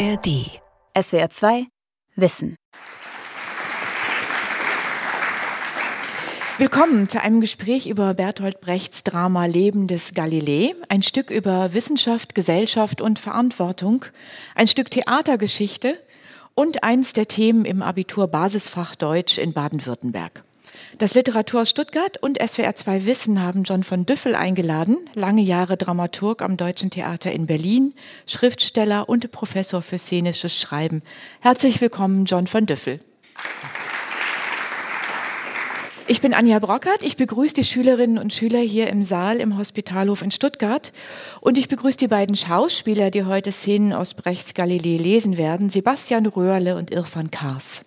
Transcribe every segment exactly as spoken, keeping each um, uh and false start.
R D. S W R zwei Wissen. Willkommen zu einem Gespräch über Bertolt Brechts Drama Leben des Galilei. Ein Stück über Wissenschaft, Gesellschaft und Verantwortung. Ein Stück Theatergeschichte und eins der Themen im Abitur Basisfach Deutsch in Baden-Württemberg. Das Literaturhaus Stuttgart und S W R zwei Wissen haben John von Düffel eingeladen, lange Jahre Dramaturg am Deutschen Theater in Berlin, Schriftsteller und Professor für szenisches Schreiben. Herzlich willkommen, John von Düffel. Ich bin Anja Brockert, ich begrüße die Schülerinnen und Schüler hier im Saal im Hospitalhof in Stuttgart und ich begrüße die beiden Schauspieler, die heute Szenen aus Brechts Galilei lesen werden, Sebastian Röhrle und Irfan Kars.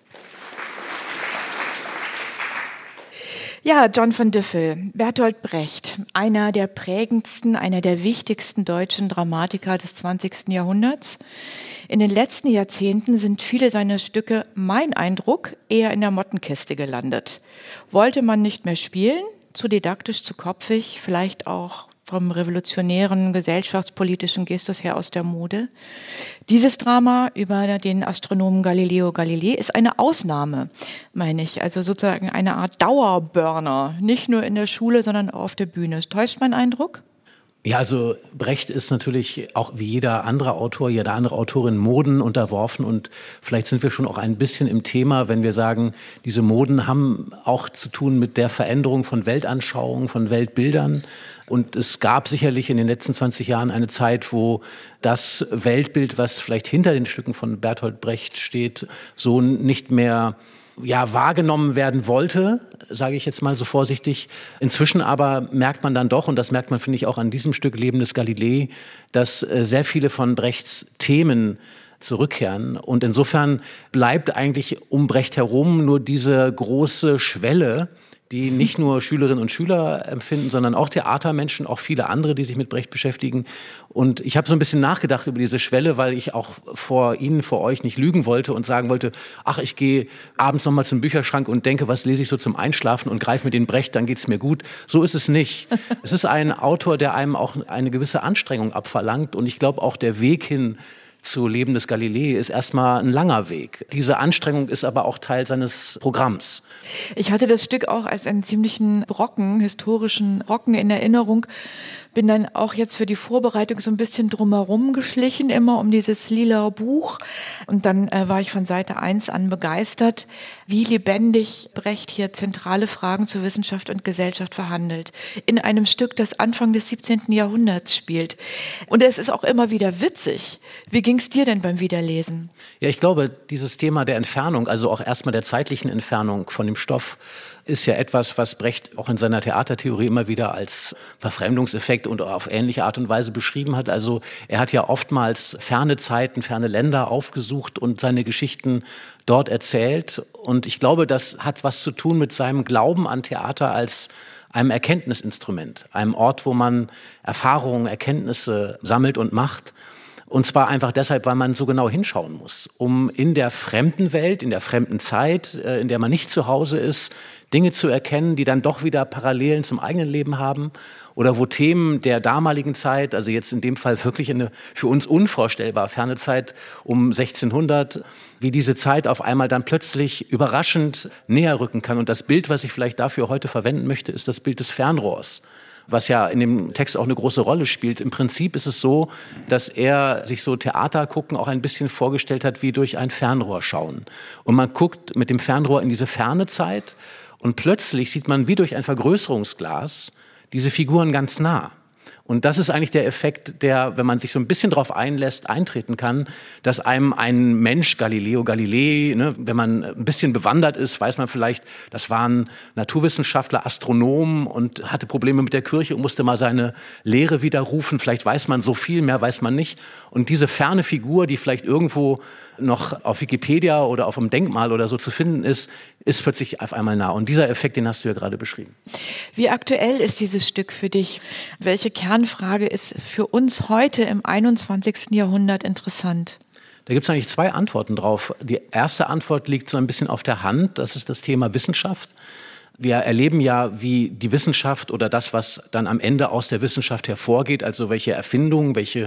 Ja, John von Düffel, Bertolt Brecht, einer der prägendsten, einer der wichtigsten deutschen Dramatiker des zwanzigsten Jahrhunderts. In den letzten Jahrzehnten sind viele seiner Stücke, mein Eindruck, eher in der Mottenkiste gelandet. Wollte man nicht mehr spielen, zu didaktisch, zu kopfig, vielleicht auch vom revolutionären gesellschaftspolitischen Gestus her aus der Mode. Dieses Drama über den Astronomen Galileo Galilei ist eine Ausnahme, meine ich. Also sozusagen eine Art Dauerburner, nicht nur in der Schule, sondern auch auf der Bühne. Täuscht mein Eindruck? Ja, also Brecht ist natürlich auch wie jeder andere Autor, jede andere Autorin Moden unterworfen und vielleicht sind wir schon auch ein bisschen im Thema, wenn wir sagen, diese Moden haben auch zu tun mit der Veränderung von Weltanschauungen, von Weltbildern und es gab sicherlich in den letzten zwanzig Jahren eine Zeit, wo das Weltbild, was vielleicht hinter den Stücken von Bertolt Brecht steht, so nicht mehr ja, wahrgenommen werden wollte, sage ich jetzt mal so vorsichtig. Inzwischen aber merkt man dann doch, und das merkt man, finde ich, auch an diesem Stück Leben des Galilei, dass äh, sehr viele von Brechts Themen zurückkehren. Und insofern bleibt eigentlich um Brecht herum nur diese große Schwelle, die nicht nur Schülerinnen und Schüler empfinden, sondern auch Theatermenschen, auch viele andere, die sich mit Brecht beschäftigen. Und ich habe so ein bisschen nachgedacht über diese Schwelle, weil ich auch vor Ihnen, vor euch nicht lügen wollte und sagen wollte, ach, ich gehe abends nochmal zum Bücherschrank und denke, was lese ich so zum Einschlafen und greife mir den Brecht, dann geht's mir gut. So ist es nicht. Es ist ein Autor, der einem auch eine gewisse Anstrengung abverlangt und ich glaube auch der Weg hin zu Leben des Galilei ist erstmal ein langer Weg. Diese Anstrengung ist aber auch Teil seines Programms. Ich hatte das Stück auch als einen ziemlichen Brocken, historischen Brocken in Erinnerung. Bin dann auch jetzt für die Vorbereitung so ein bisschen drumherum geschlichen, immer um dieses lila Buch. Und dann äh, war ich von Seite eins an begeistert, wie lebendig Brecht hier zentrale Fragen zu Wissenschaft und Gesellschaft verhandelt. In einem Stück, das Anfang des siebzehnten Jahrhunderts spielt. Und es ist auch immer wieder witzig. Wie ging es dir denn beim Wiederlesen? Ja, ich glaube, dieses Thema der Entfernung, also auch erstmal der zeitlichen Entfernung von dem Stoff, ist ja etwas, was Brecht auch in seiner Theatertheorie immer wieder als Verfremdungseffekt und auf ähnliche Art und Weise beschrieben hat. Also er hat ja oftmals ferne Zeiten, ferne Länder aufgesucht und seine Geschichten dort erzählt. Und ich glaube, das hat was zu tun mit seinem Glauben an Theater als einem Erkenntnisinstrument, einem Ort, wo man Erfahrungen, Erkenntnisse sammelt und macht. Und zwar einfach deshalb, weil man so genau hinschauen muss, um in der fremden Welt, in der fremden Zeit, in der man nicht zu Hause ist, Dinge zu erkennen, die dann doch wieder Parallelen zum eigenen Leben haben oder wo Themen der damaligen Zeit, also jetzt in dem Fall wirklich eine für uns unvorstellbar ferne Zeit um sechzehnhundert, wie diese Zeit auf einmal dann plötzlich überraschend näher rücken kann. Und das Bild, was ich vielleicht dafür heute verwenden möchte, ist das Bild des Fernrohrs, was ja in dem Text auch eine große Rolle spielt. Im Prinzip ist es so, dass er sich so Theater gucken auch ein bisschen vorgestellt hat wie durch ein Fernrohr schauen. Und man guckt mit dem Fernrohr in diese ferne Zeit und plötzlich sieht man wie durch ein Vergrößerungsglas diese Figuren ganz nah. Und das ist eigentlich der Effekt, der, wenn man sich so ein bisschen drauf einlässt, eintreten kann, dass einem ein Mensch, Galileo Galilei, ne, wenn man ein bisschen bewandert ist, weiß man vielleicht, das waren Naturwissenschaftler, Astronomen und hatte Probleme mit der Kirche und musste mal seine Lehre widerrufen. Vielleicht weiß man so viel, mehr weiß man nicht. Und diese ferne Figur, die vielleicht irgendwo noch auf Wikipedia oder auf einem Denkmal oder so zu finden ist, ist plötzlich auf einmal nah. Und dieser Effekt, den hast du ja gerade beschrieben. Wie aktuell ist dieses Stück für dich? Welche Kernfrage ist für uns heute im einundzwanzigsten Jahrhundert interessant? Da gibt es eigentlich zwei Antworten drauf. Die erste Antwort liegt so ein bisschen auf der Hand. Das ist das Thema Wissenschaft. Wir erleben ja, wie die Wissenschaft oder das, was dann am Ende aus der Wissenschaft hervorgeht, also welche Erfindungen, welche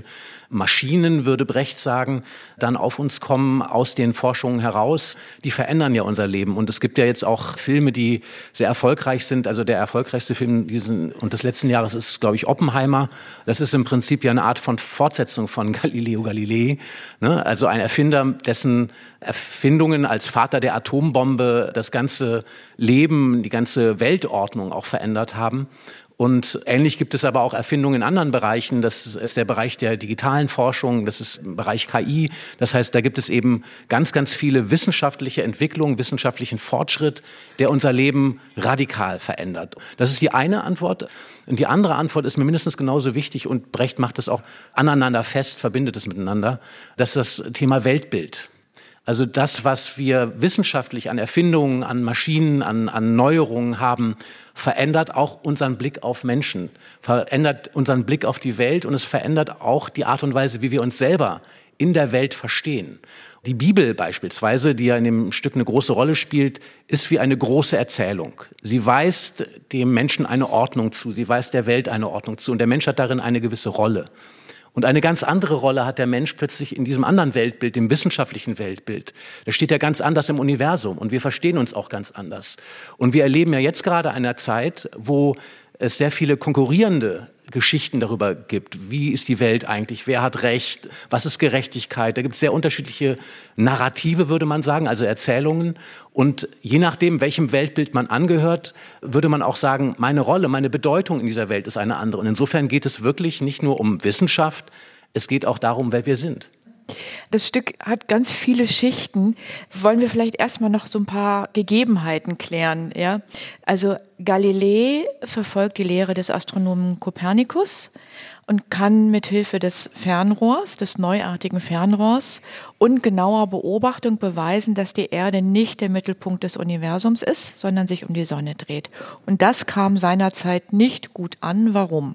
Maschinen, würde Brecht sagen, dann auf uns kommen aus den Forschungen heraus. Die verändern ja unser Leben. Und es gibt ja jetzt auch Filme, die sehr erfolgreich sind. Also der erfolgreichste Film diesen und des letzten Jahres ist, glaube ich, Oppenheimer. Das ist im Prinzip ja eine Art von Fortsetzung von Galileo Galilei. Ne? Also ein Erfinder, dessen Erfindungen als Vater der Atombombe das ganze Leben, die ganze Weltordnung auch verändert haben. Und ähnlich gibt es aber auch Erfindungen in anderen Bereichen. Das ist der Bereich der digitalen Forschung, das ist im Bereich K I. Das heißt, da gibt es eben ganz, ganz viele wissenschaftliche Entwicklungen, wissenschaftlichen Fortschritt, der unser Leben radikal verändert. Das ist die eine Antwort. Und die andere Antwort ist mir mindestens genauso wichtig, und Brecht macht es auch aneinander fest, verbindet es miteinander. Das ist das Thema Weltbild. Also das, was wir wissenschaftlich an Erfindungen, an Maschinen, an, an Neuerungen haben, verändert auch unseren Blick auf Menschen, verändert unseren Blick auf die Welt, und es verändert auch die Art und Weise, wie wir uns selber in der Welt verstehen. Die Bibel beispielsweise, die ja in dem Stück eine große Rolle spielt, ist wie eine große Erzählung. Sie weist dem Menschen eine Ordnung zu, sie weist der Welt eine Ordnung zu, und der Mensch hat darin eine gewisse Rolle. Und eine ganz andere Rolle hat der Mensch plötzlich in diesem anderen Weltbild, dem wissenschaftlichen Weltbild. Da steht er ganz anders im Universum, und wir verstehen uns auch ganz anders. Und wir erleben ja jetzt gerade eine Zeit, wo es sehr viele konkurrierende Geschichten darüber gibt. Wie ist die Welt eigentlich? Wer hat Recht? Was ist Gerechtigkeit? Da gibt es sehr unterschiedliche Narrative, würde man sagen, also Erzählungen. Und je nachdem, welchem Weltbild man angehört, würde man auch sagen, meine Rolle, meine Bedeutung in dieser Welt ist eine andere. Und insofern geht es wirklich nicht nur um Wissenschaft, es geht auch darum, wer wir sind. Das Stück hat ganz viele Schichten. Wollen wir vielleicht erstmal noch so ein paar Gegebenheiten klären, ja? Also Galilei verfolgt die Lehre des Astronomen Kopernikus und kann mit Hilfe des Fernrohrs, des neuartigen Fernrohrs und genauer Beobachtung beweisen, dass die Erde nicht der Mittelpunkt des Universums ist, sondern sich um die Sonne dreht. Und das kam seinerzeit nicht gut an. Warum?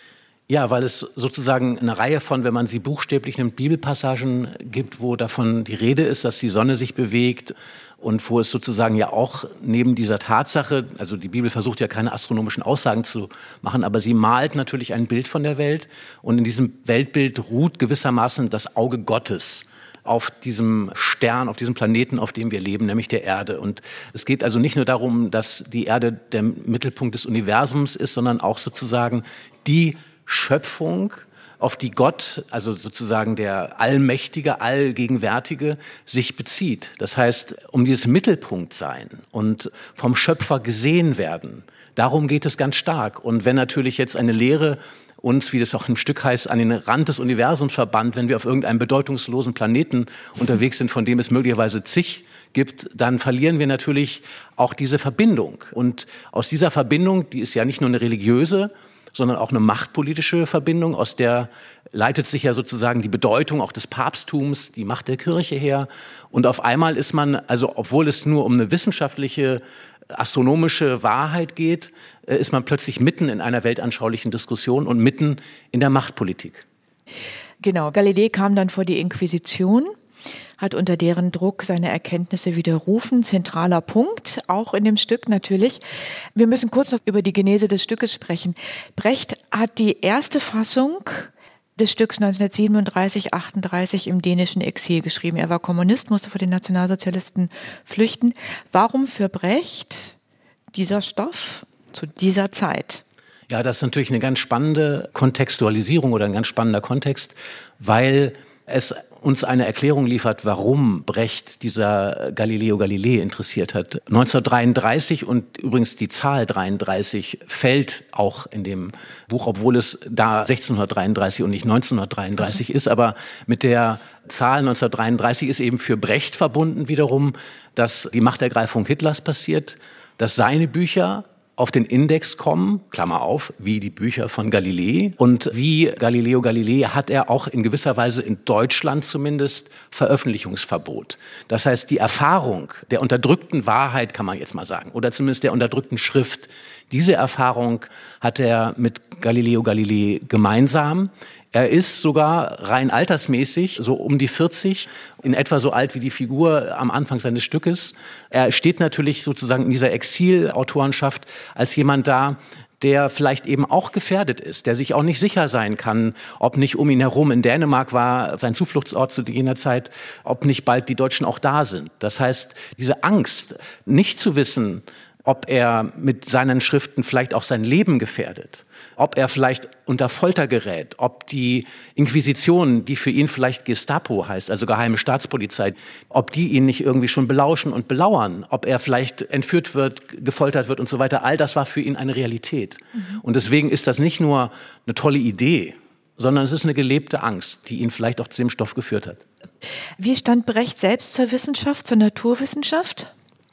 Ja, weil es sozusagen eine Reihe von, wenn man sie buchstäblich nimmt, Bibelpassagen gibt, wo davon die Rede ist, dass die Sonne sich bewegt, und wo es sozusagen ja auch neben dieser Tatsache, also die Bibel versucht ja keine astronomischen Aussagen zu machen, aber sie malt natürlich ein Bild von der Welt, und in diesem Weltbild ruht gewissermaßen das Auge Gottes auf diesem Stern, auf diesem Planeten, auf dem wir leben, nämlich der Erde. Und es geht also nicht nur darum, dass die Erde der Mittelpunkt des Universums ist, sondern auch sozusagen die Schöpfung, auf die Gott, also sozusagen der Allmächtige, Allgegenwärtige, sich bezieht. Das heißt, um dieses Mittelpunktsein und vom Schöpfer gesehen werden, darum geht es ganz stark. Und wenn natürlich jetzt eine Lehre uns, wie das auch im Stück heißt, an den Rand des Universums verbannt, wenn wir auf irgendeinem bedeutungslosen Planeten unterwegs sind, von dem es möglicherweise zig gibt, dann verlieren wir natürlich auch diese Verbindung. Und aus dieser Verbindung, die ist ja nicht nur eine religiöse, sondern auch eine machtpolitische Verbindung, aus der leitet sich ja sozusagen die Bedeutung auch des Papsttums, die Macht der Kirche her. Und auf einmal ist man, also obwohl es nur um eine wissenschaftliche, astronomische Wahrheit geht, ist man plötzlich mitten in einer weltanschaulichen Diskussion und mitten in der Machtpolitik. Genau, Galilei kam dann vor die Inquisition, hat unter deren Druck seine Erkenntnisse widerrufen. Zentraler Punkt, auch in dem Stück natürlich. Wir müssen kurz noch über die Genese des Stückes sprechen. Brecht hat die erste Fassung des Stücks neunzehnhundertsiebenunddreißig, achtunddreißig im dänischen Exil geschrieben. Er war Kommunist, musste vor den Nationalsozialisten flüchten. Warum für Brecht dieser Stoff zu dieser Zeit? Ja, das ist natürlich eine ganz spannende Kontextualisierung oder ein ganz spannender Kontext, weil es uns eine Erklärung liefert, warum Brecht dieser Galileo Galilei interessiert hat. neunzehnhundertdreiunddreißig, und übrigens die Zahl dreiunddreißig fällt auch in dem Buch, obwohl es da sechzehnhundertdreiunddreißig und nicht neunzehnhundertdreiunddreißig ist, aber mit der Zahl neunzehnhundertdreiunddreißig ist eben für Brecht verbunden wiederum, dass die Machtergreifung Hitlers passiert, dass seine Bücher auf den Index kommen, Klammer auf, wie die Bücher von Galilei. Und wie Galileo Galilei hat er auch in gewisser Weise in Deutschland zumindest Veröffentlichungsverbot. Das heißt, die Erfahrung der unterdrückten Wahrheit, kann man jetzt mal sagen, oder zumindest der unterdrückten Schrift, diese Erfahrung hat er mit Galileo Galilei gemeinsam. Er ist sogar rein altersmäßig so um die vierzig, in etwa so alt wie die Figur am Anfang seines Stückes. Er steht natürlich sozusagen in dieser Exilautorenschaft als jemand da, der vielleicht eben auch gefährdet ist, der sich auch nicht sicher sein kann, ob nicht um ihn herum, in Dänemark war sein Zufluchtsort zu jener Zeit, ob nicht bald die Deutschen auch da sind. Das heißt, diese Angst, nicht zu wissen, ob er mit seinen Schriften vielleicht auch sein Leben gefährdet, ob er vielleicht unter Folter gerät, ob die Inquisition, die für ihn vielleicht Gestapo heißt, also geheime Staatspolizei, ob die ihn nicht irgendwie schon belauschen und belauern, ob er vielleicht entführt wird, gefoltert wird und so weiter. All das war für ihn eine Realität. Mhm. Und deswegen ist das nicht nur eine tolle Idee, sondern es ist eine gelebte Angst, die ihn vielleicht auch zu dem Stoff geführt hat. Wie stand Brecht selbst zur Wissenschaft, zur Naturwissenschaft?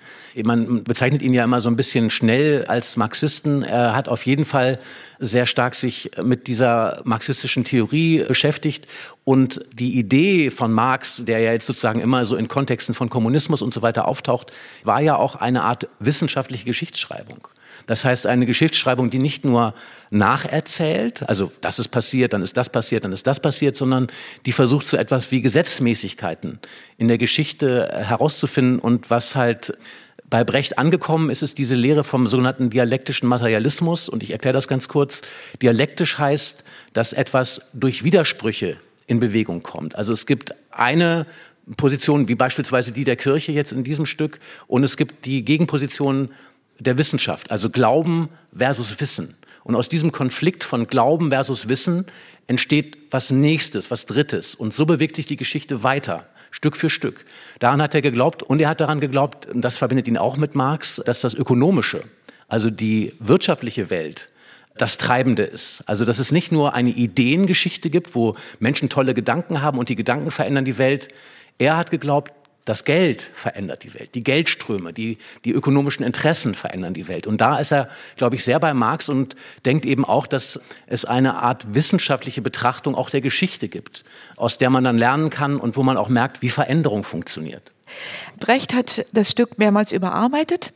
Man bezeichnet ihn ja immer so ein bisschen schnell als Marxisten. Er hat auf jeden Fall sehr stark sich mit dieser marxistischen Theorie beschäftigt. Und die Idee von Marx, der ja jetzt sozusagen immer so in Kontexten von Kommunismus und so weiter auftaucht, war ja auch eine Art wissenschaftliche Geschichtsschreibung. Das heißt, eine Geschichtsschreibung, die nicht nur nacherzählt, also das ist passiert, dann ist das passiert, dann ist das passiert, sondern die versucht so etwas wie Gesetzmäßigkeiten in der Geschichte herauszufinden. Und was halt bei Brecht angekommen ist, ist diese Lehre vom sogenannten dialektischen Materialismus. Und ich erkläre das ganz kurz. Dialektisch heißt, dass etwas durch Widersprüche in Bewegung kommt. Also es gibt eine Position, wie beispielsweise die der Kirche jetzt in diesem Stück, und es gibt die Gegenposition der Wissenschaft, also Glauben versus Wissen. Und aus diesem Konflikt von Glauben versus Wissen entsteht was Nächstes, was Drittes. Und so bewegt sich die Geschichte weiter, Stück für Stück. Daran hat er geglaubt, und er hat daran geglaubt, und das verbindet ihn auch mit Marx, dass das Ökonomische, also die wirtschaftliche Welt, das Treibende ist. Also dass es nicht nur eine Ideengeschichte gibt, wo Menschen tolle Gedanken haben und die Gedanken verändern die Welt. Er hat geglaubt, das Geld verändert die Welt, die Geldströme, die, die ökonomischen Interessen verändern die Welt. Und da ist er, glaube ich, sehr bei Marx und denkt eben auch, dass es eine Art wissenschaftliche Betrachtung auch der Geschichte gibt, aus der man dann lernen kann und wo man auch merkt, wie Veränderung funktioniert. Brecht hat das Stück mehrmals überarbeitet.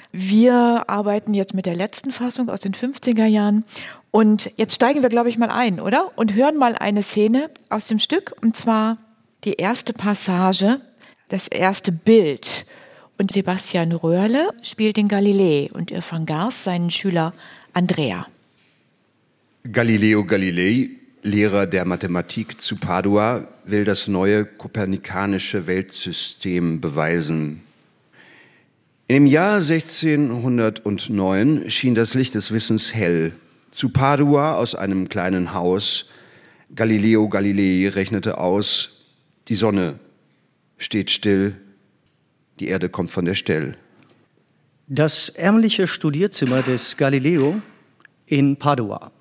Wir arbeiten jetzt mit der letzten Fassung aus den fünfziger Jahren. Und jetzt steigen wir, glaube ich, mal ein, oder? Und hören mal eine Szene aus dem Stück, und zwar die erste Passage, das erste Bild. Und Sebastian Röhrle spielt den Galilei und Irfan Gars seinen Schüler Andrea. Galileo Galilei, Lehrer der Mathematik zu Padua, will das neue kopernikanische Weltsystem beweisen. Im Jahr sechzehnhundertneun schien das Licht des Wissens hell. Zu Padua aus einem kleinen Haus. Galileo Galilei rechnete aus, die Sonne steht still, die Erde kommt von der Stelle. Das ärmliche Studierzimmer des Galileo in Padua.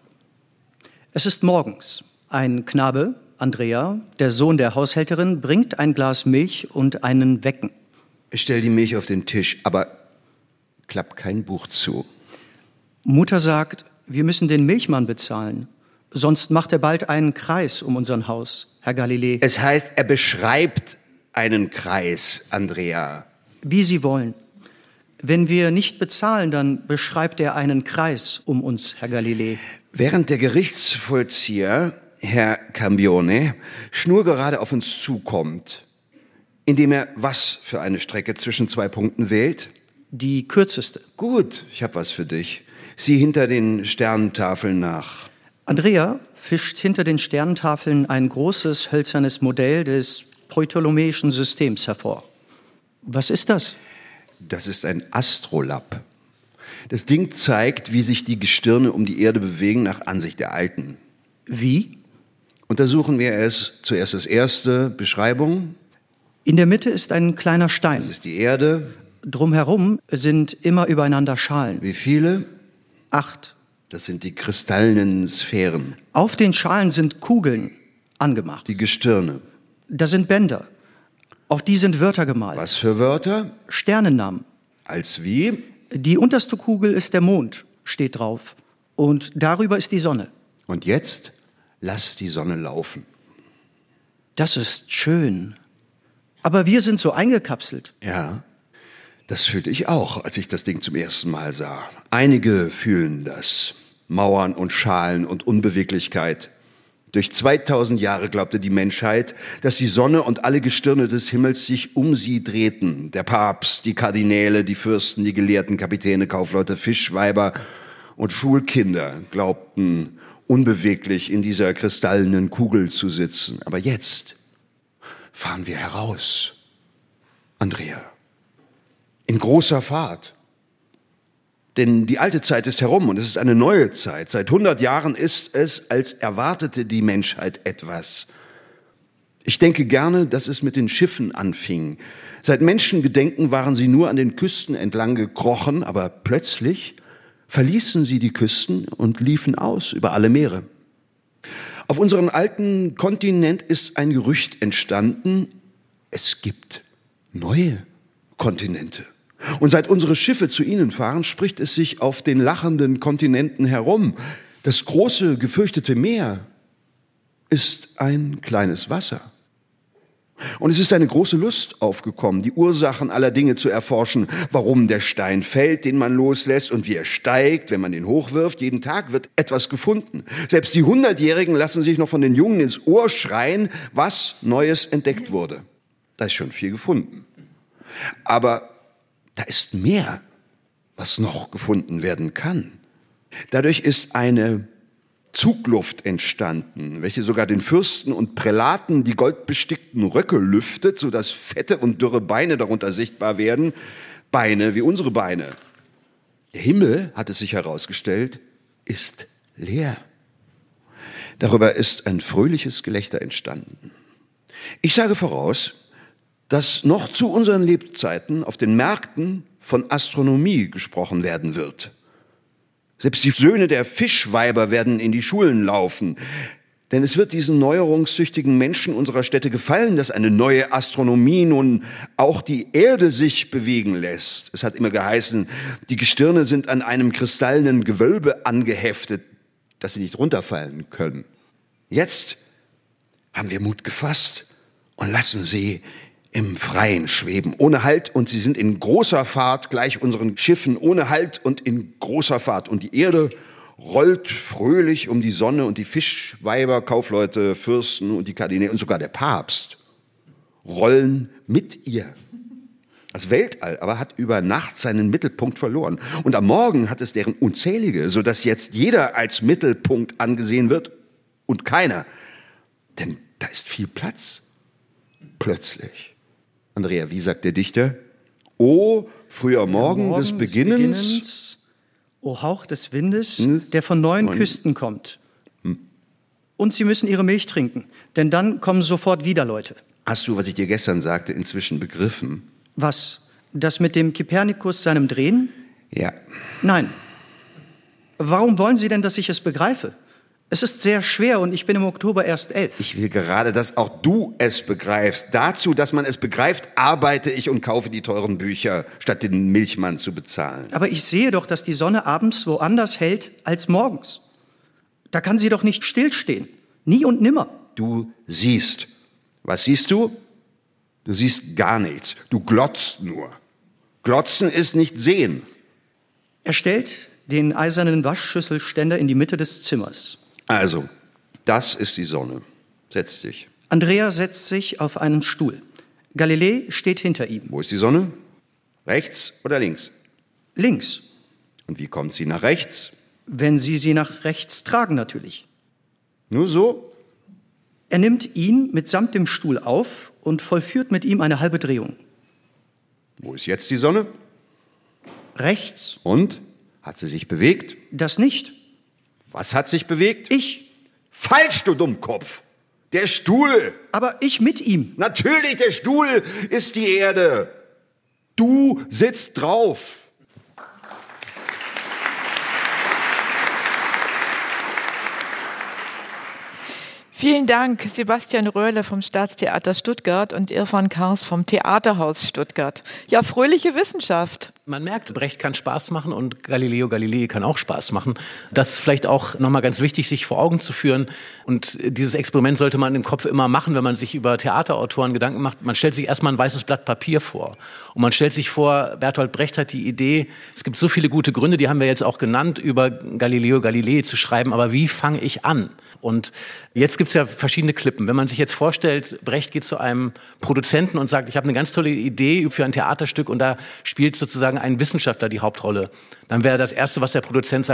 Es ist morgens. Ein Knabe, Andrea, der Sohn der Haushälterin, bringt ein Glas Milch und einen Wecken. Stell die Milch auf den Tisch, aber klapp kein Buch zu. Mutter sagt, wir müssen den Milchmann bezahlen. Sonst macht er bald einen Kreis um unser Haus, Herr Galilei. Es heißt, er beschreibt einen Kreis, Andrea. Wie Sie wollen. Wenn wir nicht bezahlen, dann beschreibt er einen Kreis um uns, Herr Galilei. Während der Gerichtsvollzieher, Herr Cambione, schnurgerade auf uns zukommt, indem er was für eine Strecke zwischen zwei Punkten wählt? Die kürzeste. Gut, ich habe was für dich. Sieh hinter den Sternentafeln nach. Andrea fischt hinter den Sternentafeln ein großes hölzernes Modell des ptolemäischen Systems hervor. Was ist das? Das ist ein Astrolab. Das Ding zeigt, wie sich die Gestirne um die Erde bewegen nach Ansicht der Alten. Wie? Untersuchen wir es. Zuerst das erste, Beschreibung. In der Mitte ist ein kleiner Stein. Das ist die Erde. Drumherum sind immer übereinander Schalen. Wie viele? Acht. Das sind die kristallenen Sphären. Auf den Schalen sind Kugeln angemacht. Die Gestirne. Da sind Bänder. Auf die sind Wörter gemalt. Was für Wörter? Sternennamen. Als wie? Die unterste Kugel ist der Mond, steht drauf. Und darüber ist die Sonne. Und jetzt lass die Sonne laufen. Das ist schön. Aber wir sind so eingekapselt. Ja, das fühlte ich auch, als ich das Ding zum ersten Mal sah. Einige fühlen das. Mauern und Schalen und Unbeweglichkeit. Durch zweitausend Jahre glaubte die Menschheit, dass die Sonne und alle Gestirne des Himmels sich um sie drehten. Der Papst, die Kardinäle, die Fürsten, die Gelehrten, Kapitäne, Kaufleute, Fischweiber und Schulkinder glaubten, unbeweglich in dieser kristallenen Kugel zu sitzen. Aber jetzt fahren wir heraus, Andrea, in großer Fahrt. Denn die alte Zeit ist herum und es ist eine neue Zeit. Seit hundert Jahren ist es, als erwartete die Menschheit etwas. Ich denke gerne, dass es mit den Schiffen anfing. Seit Menschengedenken waren sie nur an den Küsten entlang gekrochen, aber plötzlich verließen sie die Küsten und liefen aus über alle Meere. Auf unserem alten Kontinent ist ein Gerücht entstanden, es gibt neue Kontinente. Und seit unsere Schiffe zu ihnen fahren, spricht es sich auf den lachenden Kontinenten herum. Das große, gefürchtete Meer ist ein kleines Wasser. Und es ist eine große Lust aufgekommen, die Ursachen aller Dinge zu erforschen, warum der Stein fällt, den man loslässt, und wie er steigt, wenn man ihn hochwirft. Jeden Tag wird etwas gefunden. Selbst die Hundertjährigen lassen sich noch von den Jungen ins Ohr schreien, was Neues entdeckt wurde. Da ist schon viel gefunden. Aber da ist mehr, was noch gefunden werden kann. Dadurch ist eine Zugluft entstanden, welche sogar den Fürsten und Prälaten die goldbestickten Röcke lüftet, sodass fette und dürre Beine darunter sichtbar werden. Beine wie unsere Beine. Der Himmel, hat es sich herausgestellt, ist leer. Darüber ist ein fröhliches Gelächter entstanden. Ich sage voraus, dass noch zu unseren Lebzeiten auf den Märkten von Astronomie gesprochen werden wird. Selbst die Söhne der Fischweiber werden in die Schulen laufen. Denn es wird diesen neuerungssüchtigen Menschen unserer Städte gefallen, dass eine neue Astronomie nun auch die Erde sich bewegen lässt. Es hat immer geheißen, die Gestirne sind an einem kristallenen Gewölbe angeheftet, dass sie nicht runterfallen können. Jetzt haben wir Mut gefasst und lassen sie im Freien schweben, ohne Halt, und sie sind in großer Fahrt, gleich unseren Schiffen, ohne Halt und in großer Fahrt. Und die Erde rollt fröhlich um die Sonne, und die Fischweiber, Kaufleute, Fürsten und die Kardinäle und sogar der Papst rollen mit ihr. Das Weltall aber hat über Nacht seinen Mittelpunkt verloren. Und am Morgen hat es deren unzählige, sodass jetzt jeder als Mittelpunkt angesehen wird und keiner. Denn da ist viel Platz. Plötzlich. Andrea, wie sagt der Dichter? O früher Morgen, Morgen des Beginnens, des Beginnens, o Hauch des Windes, der von neuen Neun. Küsten kommt. Hm. Und sie müssen ihre Milch trinken, denn dann kommen sofort wieder Leute. Hast du, was ich dir gestern sagte, inzwischen begriffen? Was? Das mit dem Kopernikus, seinem Drehen? Ja. Nein. Warum wollen Sie denn, dass ich es begreife? Es ist sehr schwer und ich bin im Oktober erst elf. Ich will gerade, dass auch du es begreifst. Dazu, dass man es begreift, arbeite ich und kaufe die teuren Bücher, statt den Milchmann zu bezahlen. Aber ich sehe doch, dass die Sonne abends woanders hält als morgens. Da kann sie doch nicht stillstehen. Nie und nimmer. Du siehst. Was siehst du? Du siehst gar nichts. Du glotzt nur. Glotzen ist nicht sehen. Er stellt den eisernen Waschschüsselständer in die Mitte des Zimmers. Also, das ist die Sonne. Setz dich. Andrea setzt sich auf einen Stuhl. Galilei steht hinter ihm. Wo ist die Sonne? Rechts oder links? Links. Und wie kommt sie nach rechts? Wenn Sie sie nach rechts tragen, natürlich. Nur so? Er nimmt ihn mitsamt dem Stuhl auf und vollführt mit ihm eine halbe Drehung. Wo ist jetzt die Sonne? Rechts. Und? Hat sie sich bewegt? Das nicht. Was hat sich bewegt? Ich. Falsch, du Dummkopf. Der Stuhl. Aber ich mit ihm. Natürlich, der Stuhl ist die Erde. Du sitzt drauf. Vielen Dank, Sebastian Röhrle vom Staatstheater Stuttgart und Irfan Kars vom Theaterhaus Stuttgart. Ja, fröhliche Wissenschaft. Man merkt, Brecht kann Spaß machen und Galileo Galilei kann auch Spaß machen. Das ist vielleicht auch nochmal ganz wichtig, sich vor Augen zu führen. Und dieses Experiment sollte man im Kopf immer machen, wenn man sich über Theaterautoren Gedanken macht. Man stellt sich erstmal ein weißes Blatt Papier vor. Und man stellt sich vor, Bertolt Brecht hat die Idee, es gibt so viele gute Gründe, die haben wir jetzt auch genannt, über Galileo Galilei zu schreiben. Aber wie fange ich an? Und jetzt gibt es ja verschiedene Klippen. Wenn man sich jetzt vorstellt, Brecht geht zu einem Produzenten und sagt, ich habe eine ganz tolle Idee für ein Theaterstück und da spielt sozusagen ein Wissenschaftler die Hauptrolle, dann wäre das Erste, was der Produzent sagt,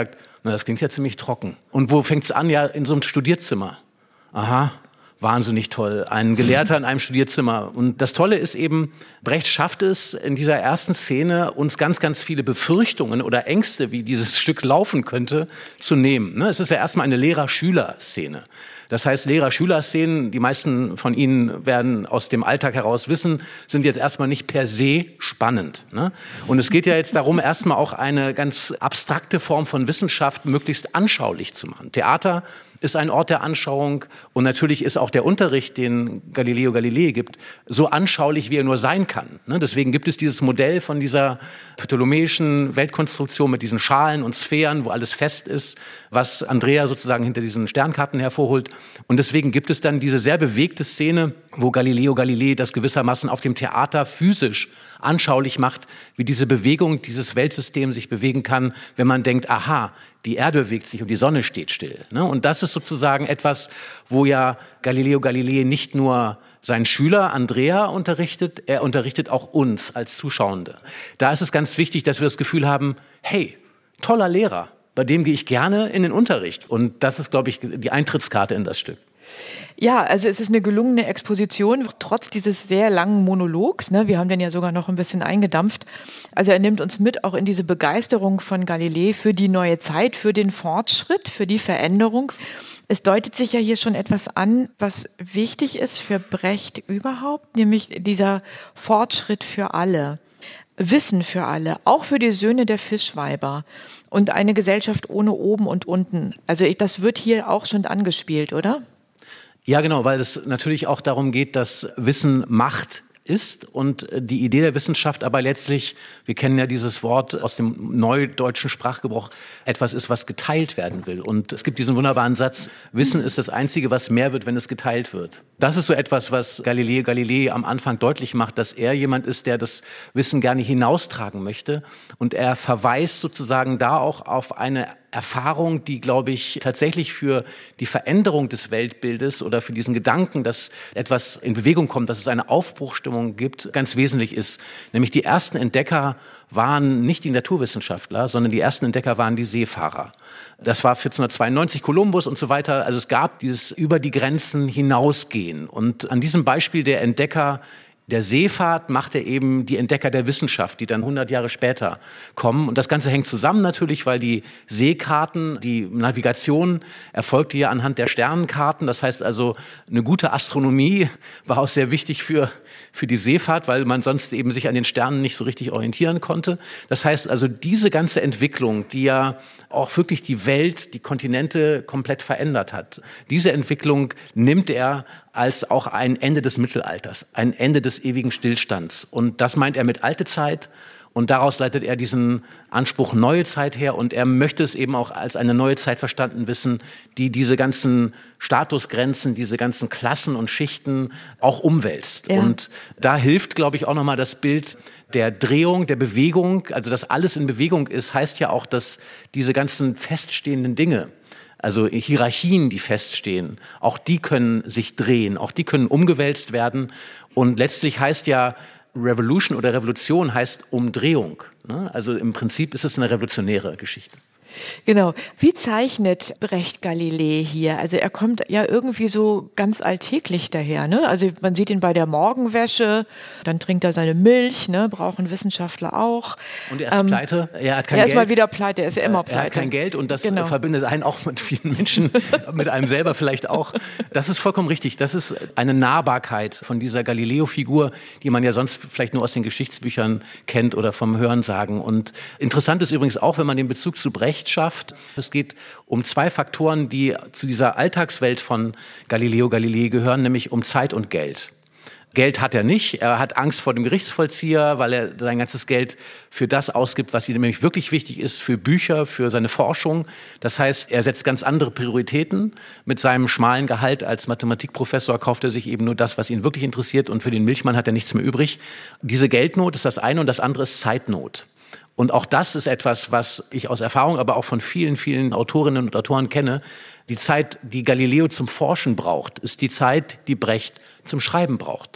Na, das klingt ja ziemlich trocken. Und wo fängt's an? Ja, in so einem Studierzimmer. Aha. Wahnsinnig toll. Ein Gelehrter in einem Studierzimmer. Und das Tolle ist eben, Brecht schafft es in dieser ersten Szene, uns ganz, ganz viele Befürchtungen oder Ängste, wie dieses Stück laufen könnte, zu nehmen. Es ist ja erstmal eine Lehrer-Schüler-Szene. Das heißt, Lehrer-Schüler-Szenen, die meisten von Ihnen werden aus dem Alltag heraus wissen, sind jetzt erstmal nicht per se spannend. Und es geht ja jetzt darum, erstmal auch eine ganz abstrakte Form von Wissenschaft möglichst anschaulich zu machen. Theater ist ein Ort der Anschauung und natürlich ist auch der Unterricht, den Galileo Galilei gibt, so anschaulich, wie er nur sein kann. Deswegen gibt es dieses Modell von dieser ptolemäischen Weltkonstruktion mit diesen Schalen und Sphären, wo alles fest ist, was Andrea sozusagen hinter diesen Sternkarten hervorholt. Und deswegen gibt es dann diese sehr bewegte Szene, wo Galileo Galilei das gewissermaßen auf dem Theater physisch anschaulich macht, wie diese Bewegung, dieses Weltsystem sich bewegen kann, wenn man denkt, aha, die Erde bewegt sich und die Sonne steht still. Und das ist sozusagen etwas, wo ja Galileo Galilei nicht nur seinen Schüler Andrea unterrichtet, er unterrichtet auch uns als Zuschauende. Da ist es ganz wichtig, dass wir das Gefühl haben, hey, toller Lehrer, bei dem gehe ich gerne in den Unterricht. Und das ist, glaube ich, die Eintrittskarte in das Stück. Ja, also es ist eine gelungene Exposition, trotz dieses sehr langen Monologs. Ne? Wir haben den ja sogar noch ein bisschen eingedampft. Also er nimmt uns mit auch in diese Begeisterung von Galilei für die neue Zeit, für den Fortschritt, für die Veränderung. Es deutet sich ja hier schon etwas an, was wichtig ist für Brecht überhaupt, nämlich dieser Fortschritt für alle. Wissen für alle, auch für die Söhne der Fischweiber und eine Gesellschaft ohne oben und unten. Also ich, das wird hier auch schon angespielt, oder? Ja, genau, weil es natürlich auch darum geht, dass Wissen Macht ist und die Idee der Wissenschaft aber letztlich, wir kennen ja dieses Wort aus dem neudeutschen Sprachgebrauch, etwas ist, was geteilt werden will. Und es gibt diesen wunderbaren Satz, Wissen ist das Einzige, was mehr wird, wenn es geteilt wird. Das ist so etwas, was Galileo Galilei am Anfang deutlich macht, dass er jemand ist, der das Wissen gerne hinaustragen möchte. Und er verweist sozusagen da auch auf eine Erfahrung, die, glaube ich, tatsächlich für die Veränderung des Weltbildes oder für diesen Gedanken, dass etwas in Bewegung kommt, dass es eine Aufbruchstimmung gibt, ganz wesentlich ist. Nämlich die ersten Entdecker waren nicht die Naturwissenschaftler, sondern die ersten Entdecker waren die Seefahrer. Das war vierzehnhundertzweiundneunzig Kolumbus und so weiter. Also es gab dieses über die Grenzen hinausgehen. Und an diesem Beispiel der Entdecker der Seefahrt macht er eben die Entdecker der Wissenschaft, die dann hundert Jahre später kommen. Und das Ganze hängt zusammen natürlich, weil die Seekarten, die Navigation erfolgte ja anhand der Sternenkarten. Das heißt also, eine gute Astronomie war auch sehr wichtig für, für die Seefahrt, weil man sonst eben sich an den Sternen nicht so richtig orientieren konnte. Das heißt also, diese ganze Entwicklung, die ja auch wirklich die Welt, die Kontinente komplett verändert hat, diese Entwicklung nimmt er als auch ein Ende des Mittelalters, ein Ende des ewigen Stillstands. Und das meint er mit alte Zeit. Und daraus leitet er diesen Anspruch neue Zeit her. Und er möchte es eben auch als eine neue Zeit verstanden wissen, die diese ganzen Statusgrenzen, diese ganzen Klassen und Schichten auch umwälzt. Ja. Und da hilft, glaube ich, auch nochmal das Bild der Drehung, der Bewegung. Also, dass alles in Bewegung ist, heißt ja auch, dass diese ganzen feststehenden Dinge, also Hierarchien, die feststehen, auch die können sich drehen, auch die können umgewälzt werden. Und letztlich heißt ja Revolution oder Revolution heißt Umdrehung. Also im Prinzip ist es eine revolutionäre Geschichte. Genau. Wie zeichnet Brecht Galilei hier? Also er kommt ja irgendwie so ganz alltäglich daher, ne? Also man sieht ihn bei der Morgenwäsche, dann trinkt er seine Milch, ne? Brauchen Wissenschaftler auch. Und er ist ähm, pleite. Er hat kein er Geld. ist mal wieder pleite, er ist ja immer pleite. Er hat kein Geld und das genau. verbindet einen auch mit vielen Menschen, mit einem selber vielleicht auch. Das ist vollkommen richtig. Das ist eine Nahbarkeit von dieser Galileo-Figur, die man ja sonst vielleicht nur aus den Geschichtsbüchern kennt oder vom Hörensagen. Und interessant ist übrigens auch, wenn man den Bezug zu Brecht schafft. Es geht um zwei Faktoren, die zu dieser Alltagswelt von Galileo Galilei gehören, nämlich um Zeit und Geld. Geld hat er nicht. Er hat Angst vor dem Gerichtsvollzieher, weil er sein ganzes Geld für das ausgibt, was ihm nämlich wirklich wichtig ist, für Bücher, für seine Forschung. Das heißt, er setzt ganz andere Prioritäten. Mit seinem schmalen Gehalt als Mathematikprofessor kauft er sich eben nur das, was ihn wirklich interessiert, und für den Milchmann hat er nichts mehr übrig. Diese Geldnot ist das eine und das andere ist Zeitnot. Und auch das ist etwas, was ich aus Erfahrung, aber auch von vielen, vielen Autorinnen und Autoren kenne. Die Zeit, die Galileo zum Forschen braucht, ist die Zeit, die Brecht zum Schreiben braucht.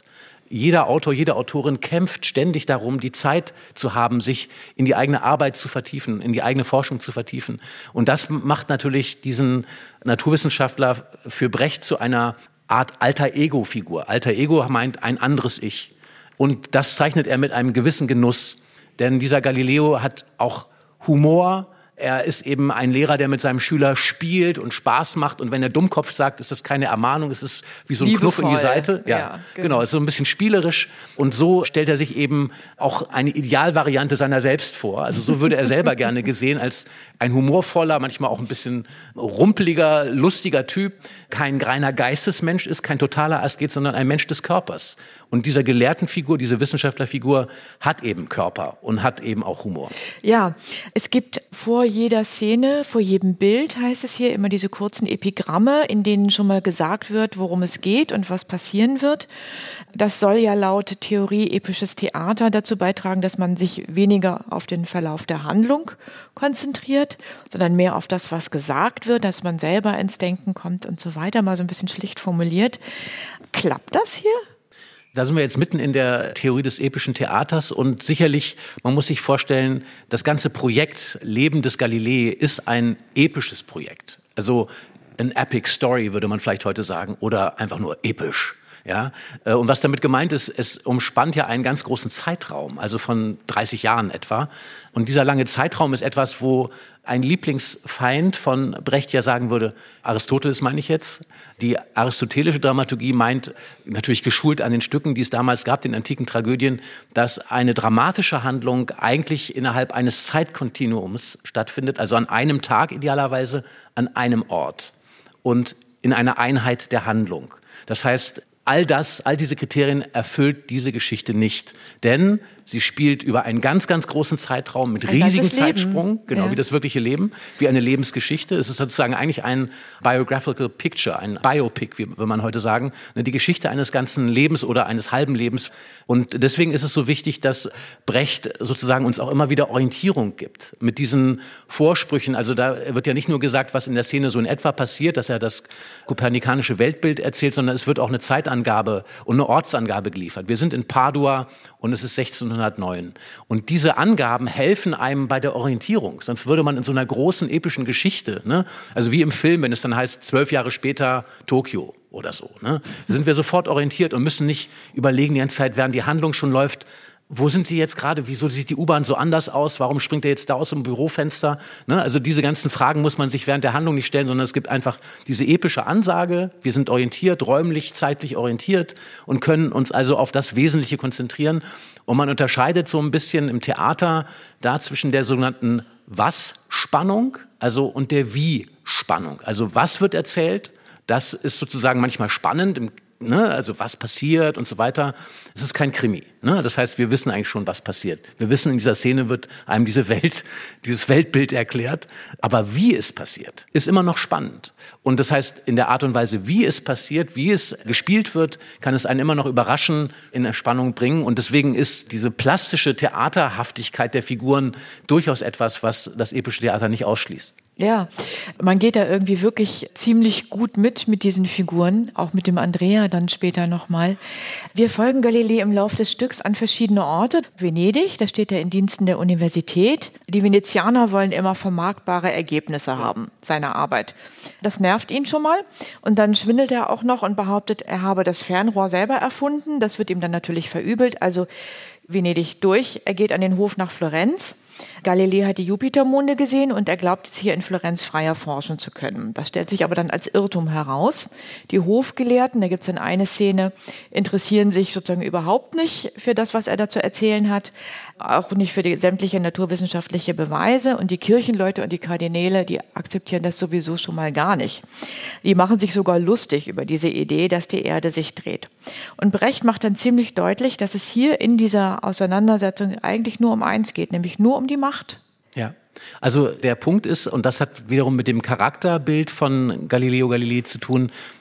jeder Autor, jede Autorin kämpft ständig darum, die Zeit zu haben, sich in die eigene Arbeit zu vertiefen, in die eigene Forschung zu vertiefen. Und das macht natürlich diesen Naturwissenschaftler für Brecht zu einer Art Alter-Ego-Figur. Alter-Ego meint ein anderes Ich. Und das zeichnet er mit einem gewissen Genuss. Denn dieser Galileo hat auch Humor. Er ist eben ein Lehrer, der mit seinem Schüler spielt und Spaß macht. Und wenn er Dummkopf sagt, ist das keine Ermahnung, es ist wie so ein Liebevoll. Knuff in die Seite. Ja, ja genau. genau, es ist so ein bisschen spielerisch. Und so stellt er sich eben auch eine Idealvariante seiner selbst vor. Also so würde er selber gerne gesehen als ein humorvoller, manchmal auch ein bisschen rumpeliger, lustiger Typ. Kein reiner Geistesmensch ist, kein totaler Asket, sondern ein Mensch des Körpers. Und diese Gelehrtenfigur, diese Wissenschaftlerfigur hat eben Körper und hat eben auch Humor. Ja, es gibt vor jeder Szene, vor jedem Bild, heißt es hier, immer diese kurzen Epigramme, in denen schon mal gesagt wird, worum es geht und was passieren wird. Das soll ja laut Theorie episches Theater dazu beitragen, dass man sich weniger auf den Verlauf der Handlung konzentriert, sondern mehr auf das, was gesagt wird, dass man selber ins Denken kommt und so weiter, mal so ein bisschen schlicht formuliert. Klappt das hier? Da sind wir jetzt mitten in der Theorie des epischen Theaters und sicherlich, man muss sich vorstellen, das ganze Projekt Leben des Galilei ist ein episches Projekt. Also an epic story würde man vielleicht heute sagen oder einfach nur episch. Ja, und was damit gemeint ist, es umspannt ja einen ganz großen Zeitraum, also von dreißig Jahren etwa. Und dieser lange Zeitraum ist etwas, wo ein Lieblingsfeind von Brecht ja sagen würde, Aristoteles meine ich jetzt, die aristotelische Dramaturgie meint, natürlich geschult an den Stücken, die es damals gab, den antiken Tragödien, dass eine dramatische Handlung eigentlich innerhalb eines Zeitkontinuums stattfindet, also an einem Tag idealerweise, an einem Ort und in einer Einheit der Handlung. Das heißt, all das, all diese Kriterien erfüllt diese Geschichte nicht. Denn sie spielt über einen ganz, ganz großen Zeitraum mit ein riesigen Zeitsprung, genau ja. wie das wirkliche Leben, wie eine Lebensgeschichte. Es ist sozusagen eigentlich ein biographical picture, ein Biopic, wie will man heute sagen, die Geschichte eines ganzen Lebens oder eines halben Lebens. Und deswegen ist es so wichtig, dass Brecht sozusagen uns auch immer wieder Orientierung gibt mit diesen Vorsprüchen. Also da wird ja nicht nur gesagt, was in der Szene so in etwa passiert, dass er das kopernikanische Weltbild erzählt, sondern es wird auch eine Zeitangabe und eine Ortsangabe geliefert. Wir sind in Padua und es ist sechzehnhundertneun. Und diese Angaben helfen einem bei der Orientierung. Sonst würde man in so einer großen epischen Geschichte, ne, also wie im Film, wenn es dann heißt, zwölf Jahre später Tokio oder so, ne, sind wir sofort orientiert und müssen nicht überlegen die ganze Zeit, während die Handlung schon läuft, wo sind Sie jetzt gerade? Wieso sieht die U-Bahn so anders aus? Warum springt er jetzt da aus dem Bürofenster? Ne? Also diese ganzen Fragen muss man sich während der Handlung nicht stellen, sondern es gibt einfach diese epische Ansage. Wir sind orientiert, räumlich, zeitlich orientiert und können uns also auf das Wesentliche konzentrieren. Und man unterscheidet so ein bisschen im Theater da zwischen der sogenannten Was-Spannung, also und der Wie-Spannung. Also was wird erzählt? Das ist sozusagen manchmal spannend im Ne, also was passiert und so weiter. Es ist kein Krimi. Ne? Das heißt, wir wissen eigentlich schon, was passiert. Wir wissen, in dieser Szene wird einem diese Welt, dieses Weltbild erklärt. Aber wie es passiert, ist immer noch spannend. Und das heißt, in der Art und Weise, wie es passiert, wie es gespielt wird, kann es einen immer noch überraschen, in eine Spannung bringen. Und deswegen ist diese plastische Theaterhaftigkeit der Figuren durchaus etwas, was das epische Theater nicht ausschließt. Ja, man geht da irgendwie wirklich ziemlich gut mit, mit diesen Figuren, auch mit dem Andrea dann später nochmal. Wir folgen Galilei im Lauf des Stücks an verschiedene Orte. Venedig, da steht er in Diensten der Universität. Die Venezianer wollen immer vermarktbare Ergebnisse haben, seiner Arbeit. Das nervt ihn schon mal. Und dann schwindelt er auch noch und behauptet, er habe das Fernrohr selber erfunden. Das wird ihm dann natürlich verübelt. Also Venedig durch. Er geht an den Hof nach Florenz. Galilei hat die Jupitermonde gesehen und er glaubt jetzt hier in Florenz freier forschen zu können. Das stellt sich aber dann als Irrtum heraus. Die Hofgelehrten, da gibt es dann eine Szene, interessieren sich sozusagen überhaupt nicht für das, was er da zu erzählen hat, auch nicht für die sämtliche naturwissenschaftliche Beweise. Und die Kirchenleute und die Kardinäle, die akzeptieren das sowieso schon mal gar nicht. Die machen sich sogar lustig über diese Idee, dass die Erde sich dreht. Und Brecht macht dann ziemlich deutlich, dass es hier in dieser Auseinandersetzung eigentlich nur um eins geht, nämlich nur um die Macht. Ja, also der Punkt ist, und das hat wiederum mit dem Charakterbild von Galileo Galilei zu tun,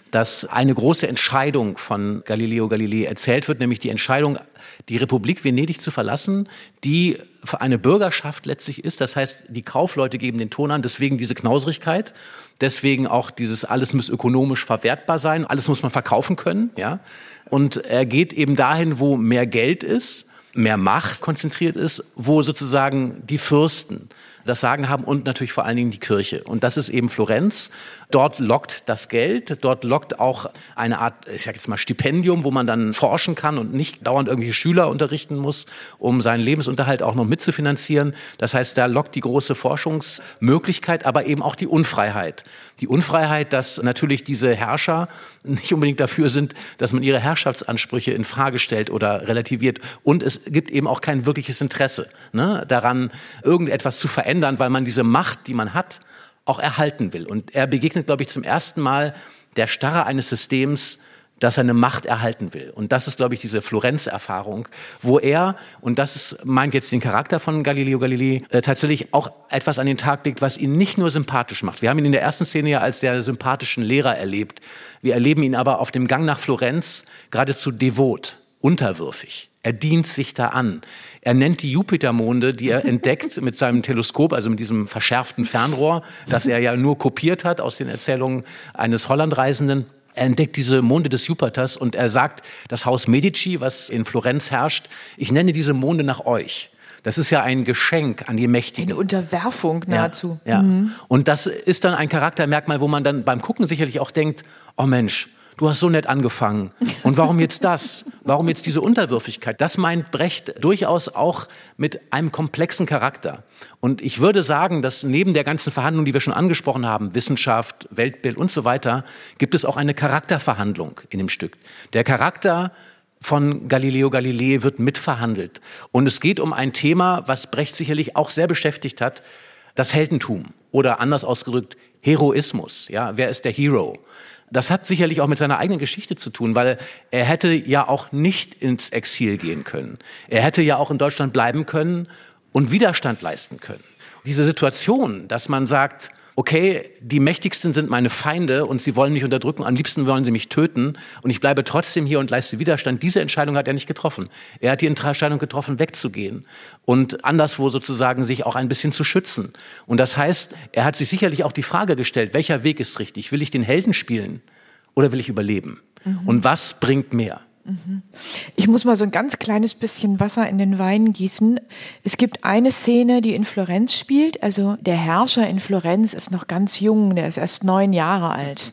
dass eine große Entscheidung von Galileo Galilei erzählt wird, nämlich die Entscheidung, die Republik Venedig zu verlassen, die für eine Bürgerschaft letztlich ist. Das heißt, die Kaufleute geben den Ton an, deswegen diese Knauserigkeit, deswegen auch dieses, alles muss ökonomisch verwertbar sein, alles muss man verkaufen können. Ja? Und er geht eben dahin, wo mehr Geld ist, mehr Macht konzentriert ist, wo sozusagen die Fürsten das Sagen haben und natürlich vor allen Dingen die Kirche. Und das ist eben Florenz. Dort lockt das Geld, dort lockt auch eine Art, ich sag jetzt mal Stipendium, wo man dann forschen kann und nicht dauernd irgendwelche Schüler unterrichten muss, um seinen Lebensunterhalt auch noch mitzufinanzieren. Das heißt, da lockt die große Forschungsmöglichkeit, aber eben auch die Unfreiheit. Die Unfreiheit, dass natürlich diese Herrscher nicht unbedingt dafür sind, dass man ihre Herrschaftsansprüche in Frage stellt oder relativiert. Und es gibt eben auch kein wirkliches Interesse, ne, daran, irgendetwas zu verändern, weil man diese Macht, die man hat, auch erhalten will. Und er begegnet, glaube ich, zum ersten Mal der Starre eines Systems, das seine Macht erhalten will. Und das ist, glaube ich, diese Florenz-Erfahrung, wo er, und das ist, meint jetzt den Charakter von Galileo Galilei, äh, tatsächlich auch etwas an den Tag legt, was ihn nicht nur sympathisch macht. Wir haben ihn in der ersten Szene ja als sehr sympathischen Lehrer erlebt. Wir erleben ihn aber auf dem Gang nach Florenz geradezu devot, unterwürfig. Er dient sich da an. Er nennt die Jupitermonde, die er entdeckt mit seinem Teleskop, also mit diesem verschärften Fernrohr, das er ja nur kopiert hat aus den Erzählungen eines Hollandreisenden. Er entdeckt diese Monde des Jupiters und er sagt, das Haus Medici, was in Florenz herrscht, ich nenne diese Monde nach euch. Das ist ja ein Geschenk an die Mächtigen. Eine Unterwerfung nahezu. Ja, ja. Mhm. Und das ist dann ein Charaktermerkmal, wo man dann beim Gucken sicherlich auch denkt, oh Mensch, du hast so nett angefangen. Und warum jetzt das? Warum jetzt diese Unterwürfigkeit? Das meint Brecht durchaus auch mit einem komplexen Charakter. Und ich würde sagen, dass neben der ganzen Verhandlung, die wir schon angesprochen haben, Wissenschaft, Weltbild und so weiter, gibt es auch eine Charakterverhandlung in dem Stück. Der Charakter von Galileo Galilei wird mitverhandelt. Und es geht um ein Thema, was Brecht sicherlich auch sehr beschäftigt hat, das Heldentum oder anders ausgedrückt Heroismus. Ja, wer ist der Hero? Das hat sicherlich auch mit seiner eigenen Geschichte zu tun, weil er hätte ja auch nicht ins Exil gehen können. Er hätte ja auch in Deutschland bleiben können und Widerstand leisten können. Diese Situation, dass man sagt, okay, die Mächtigsten sind meine Feinde und sie wollen mich unterdrücken, am liebsten wollen sie mich töten und ich bleibe trotzdem hier und leiste Widerstand. Diese Entscheidung hat er nicht getroffen. Er hat die Entscheidung getroffen, wegzugehen und anderswo sozusagen sich auch ein bisschen zu schützen. Und das heißt, er hat sich sicherlich auch die Frage gestellt, welcher Weg ist richtig? Will ich den Helden spielen oder will ich überleben? Mhm. Und was bringt mehr? Ich muss mal so ein ganz kleines bisschen Wasser in den Wein gießen. Es gibt eine Szene, die in Florenz spielt. Also der Herrscher in Florenz ist noch ganz jung, der ist erst neun Jahre alt.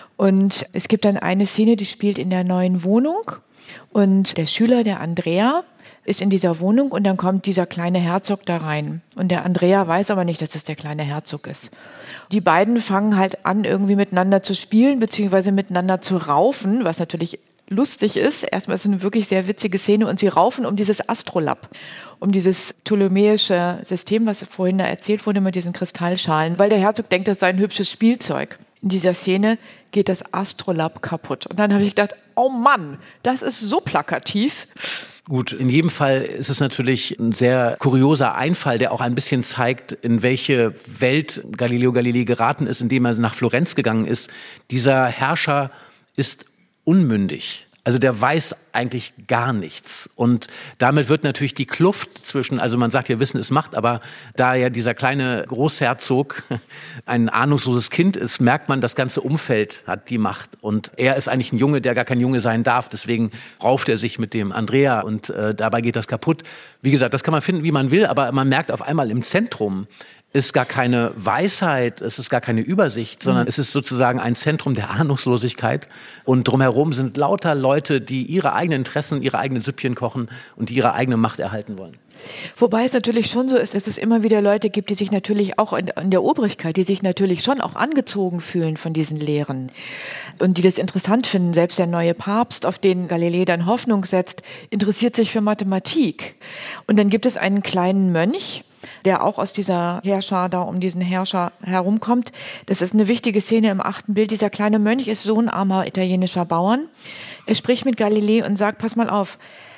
Und es gibt dann eine Szene, die spielt in der neuen Wohnung. Und der Schüler, der Andrea, ist in dieser Wohnung und dann kommt dieser kleine Herzog da rein. Und der Andrea weiß aber nicht, dass das der kleine Herzog ist. Die beiden fangen halt an, irgendwie miteinander zu spielen, beziehungsweise miteinander zu raufen, was natürlich lustig ist. Erstmal ist es eine wirklich sehr witzige Szene und sie raufen um dieses Astrolab, um dieses ptolemäische System, was vorhin da erzählt wurde mit diesen Kristallschalen, weil der Herzog denkt, das sei ein hübsches Spielzeug. In dieser Szene geht das Astrolab kaputt. Und dann habe ich gedacht, oh Mann, das ist so plakativ. Gut, in jedem Fall ist es natürlich ein sehr kurioser Einfall, der auch ein bisschen zeigt, in welche Welt Galileo Galilei geraten ist, indem er nach Florenz gegangen ist. Dieser Herrscher ist unmündig. Also der weiß eigentlich gar nichts. Und damit wird natürlich die Kluft zwischen, also man sagt ja, Wissen ist Macht, aber da ja dieser kleine Großherzog ein ahnungsloses Kind ist, merkt man, das ganze Umfeld hat die Macht. Und er ist eigentlich ein Junge, der gar kein Junge sein darf. Deswegen rauft er sich mit dem Andrea und äh, dabei geht das kaputt. Wie gesagt, das kann man finden, wie man will, aber man merkt auf einmal im Zentrum, ist gar keine Weisheit, es ist gar keine Übersicht, sondern mhm. es ist sozusagen ein Zentrum der Ahnungslosigkeit. Und drumherum sind lauter Leute, die ihre eigenen Interessen, ihre eigenen Süppchen kochen und die ihre eigene Macht erhalten wollen. Wobei es natürlich schon so ist, dass es immer wieder Leute gibt, die sich natürlich auch in, in der Obrigkeit, die sich natürlich schon auch angezogen fühlen von diesen Lehren und die das interessant finden. Selbst der neue Papst, auf den Galilei dann Hoffnung setzt, interessiert sich für Mathematik. Und dann gibt es einen kleinen Mönch, der auch aus dieser Herrscher da um diesen Herrscher herumkommt. Das ist eine wichtige Szene im achten Bild. Dieser kleine Mönch ist Sohn armer italienischer Bauern. Er spricht mit Galilei und sagt, pass mal auf,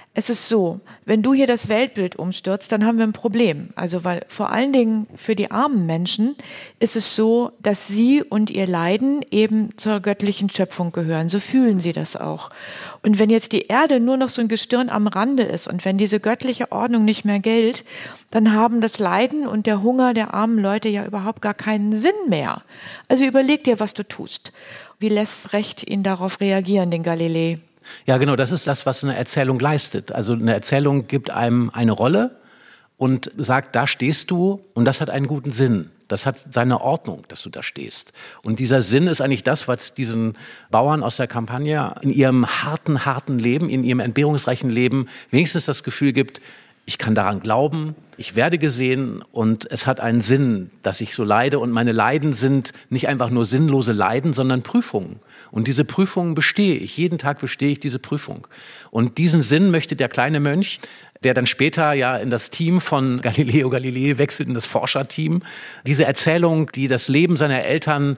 Es ist so, wenn du hier das Weltbild umstürzt, dann haben wir ein Problem. Also weil vor allen Dingen für die armen Menschen ist es so, dass sie und ihr Leiden eben zur göttlichen Schöpfung gehören. So fühlen sie das auch. Und wenn jetzt die Erde nur noch so ein Gestirn am Rande ist und wenn diese göttliche Ordnung nicht mehr gilt, dann haben das Leiden und der Hunger der armen Leute ja überhaupt gar keinen Sinn mehr. Also überleg dir, was du tust. Wie lässt Brecht ihn darauf reagieren, den Galilei? Ja, genau, das ist das, was eine Erzählung leistet. Also eine Erzählung gibt einem eine Rolle und sagt, da stehst du und das hat einen guten Sinn. Das hat seine Ordnung, dass du da stehst. Und dieser Sinn ist eigentlich das, was diesen Bauern aus der Campagna in ihrem harten, harten Leben, in ihrem entbehrungsreichen Leben wenigstens das Gefühl gibt, ich kann daran glauben, ich werde gesehen und es hat einen Sinn, dass ich so leide. Und meine Leiden sind nicht einfach nur sinnlose Leiden, sondern Prüfungen. Und diese Prüfungen bestehe ich. Jeden Tag bestehe ich diese Prüfung. Und diesen Sinn möchte der kleine Mönch, der dann später ja in das Team von Galileo Galilei wechselt, in das Forscherteam, diese Erzählung, die das Leben seiner Eltern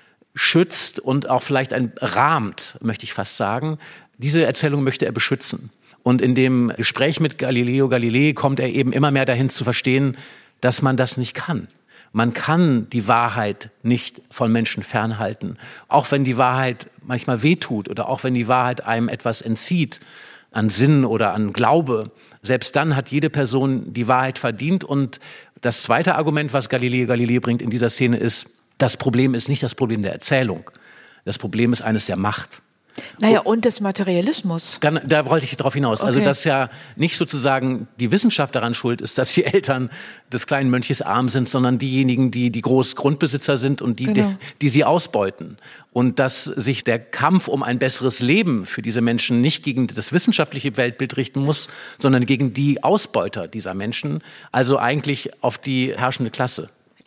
schützt und auch vielleicht ein rahmt, möchte ich fast sagen, diese Erzählung möchte er beschützen. Und in dem Gespräch mit Galileo Galilei kommt er eben immer mehr dahin zu verstehen, dass man das nicht kann. Man kann die Wahrheit nicht von Menschen fernhalten. Auch wenn die Wahrheit manchmal wehtut oder auch wenn die Wahrheit einem etwas entzieht, an Sinn oder an Glaube. Selbst dann hat jede Person die Wahrheit verdient. Und das zweite Argument, was Galileo Galilei bringt in dieser Szene ist, das Problem ist nicht das Problem der Erzählung. Das Problem ist eines der Macht. Naja, und des Materialismus. Da wollte ich darauf hinaus. Okay. Also, dass ja nicht sozusagen die Wissenschaft daran schuld ist, dass die Eltern des kleinen Mönches arm sind, sondern diejenigen, die die Großgrundbesitzer sind und die, genau. die, die sie ausbeuten. Und dass sich der Kampf um ein besseres Leben für diese Menschen nicht gegen das wissenschaftliche Weltbild richten muss, sondern gegen die Ausbeuter dieser Menschen, also eigentlich auf die herrschende Klasse.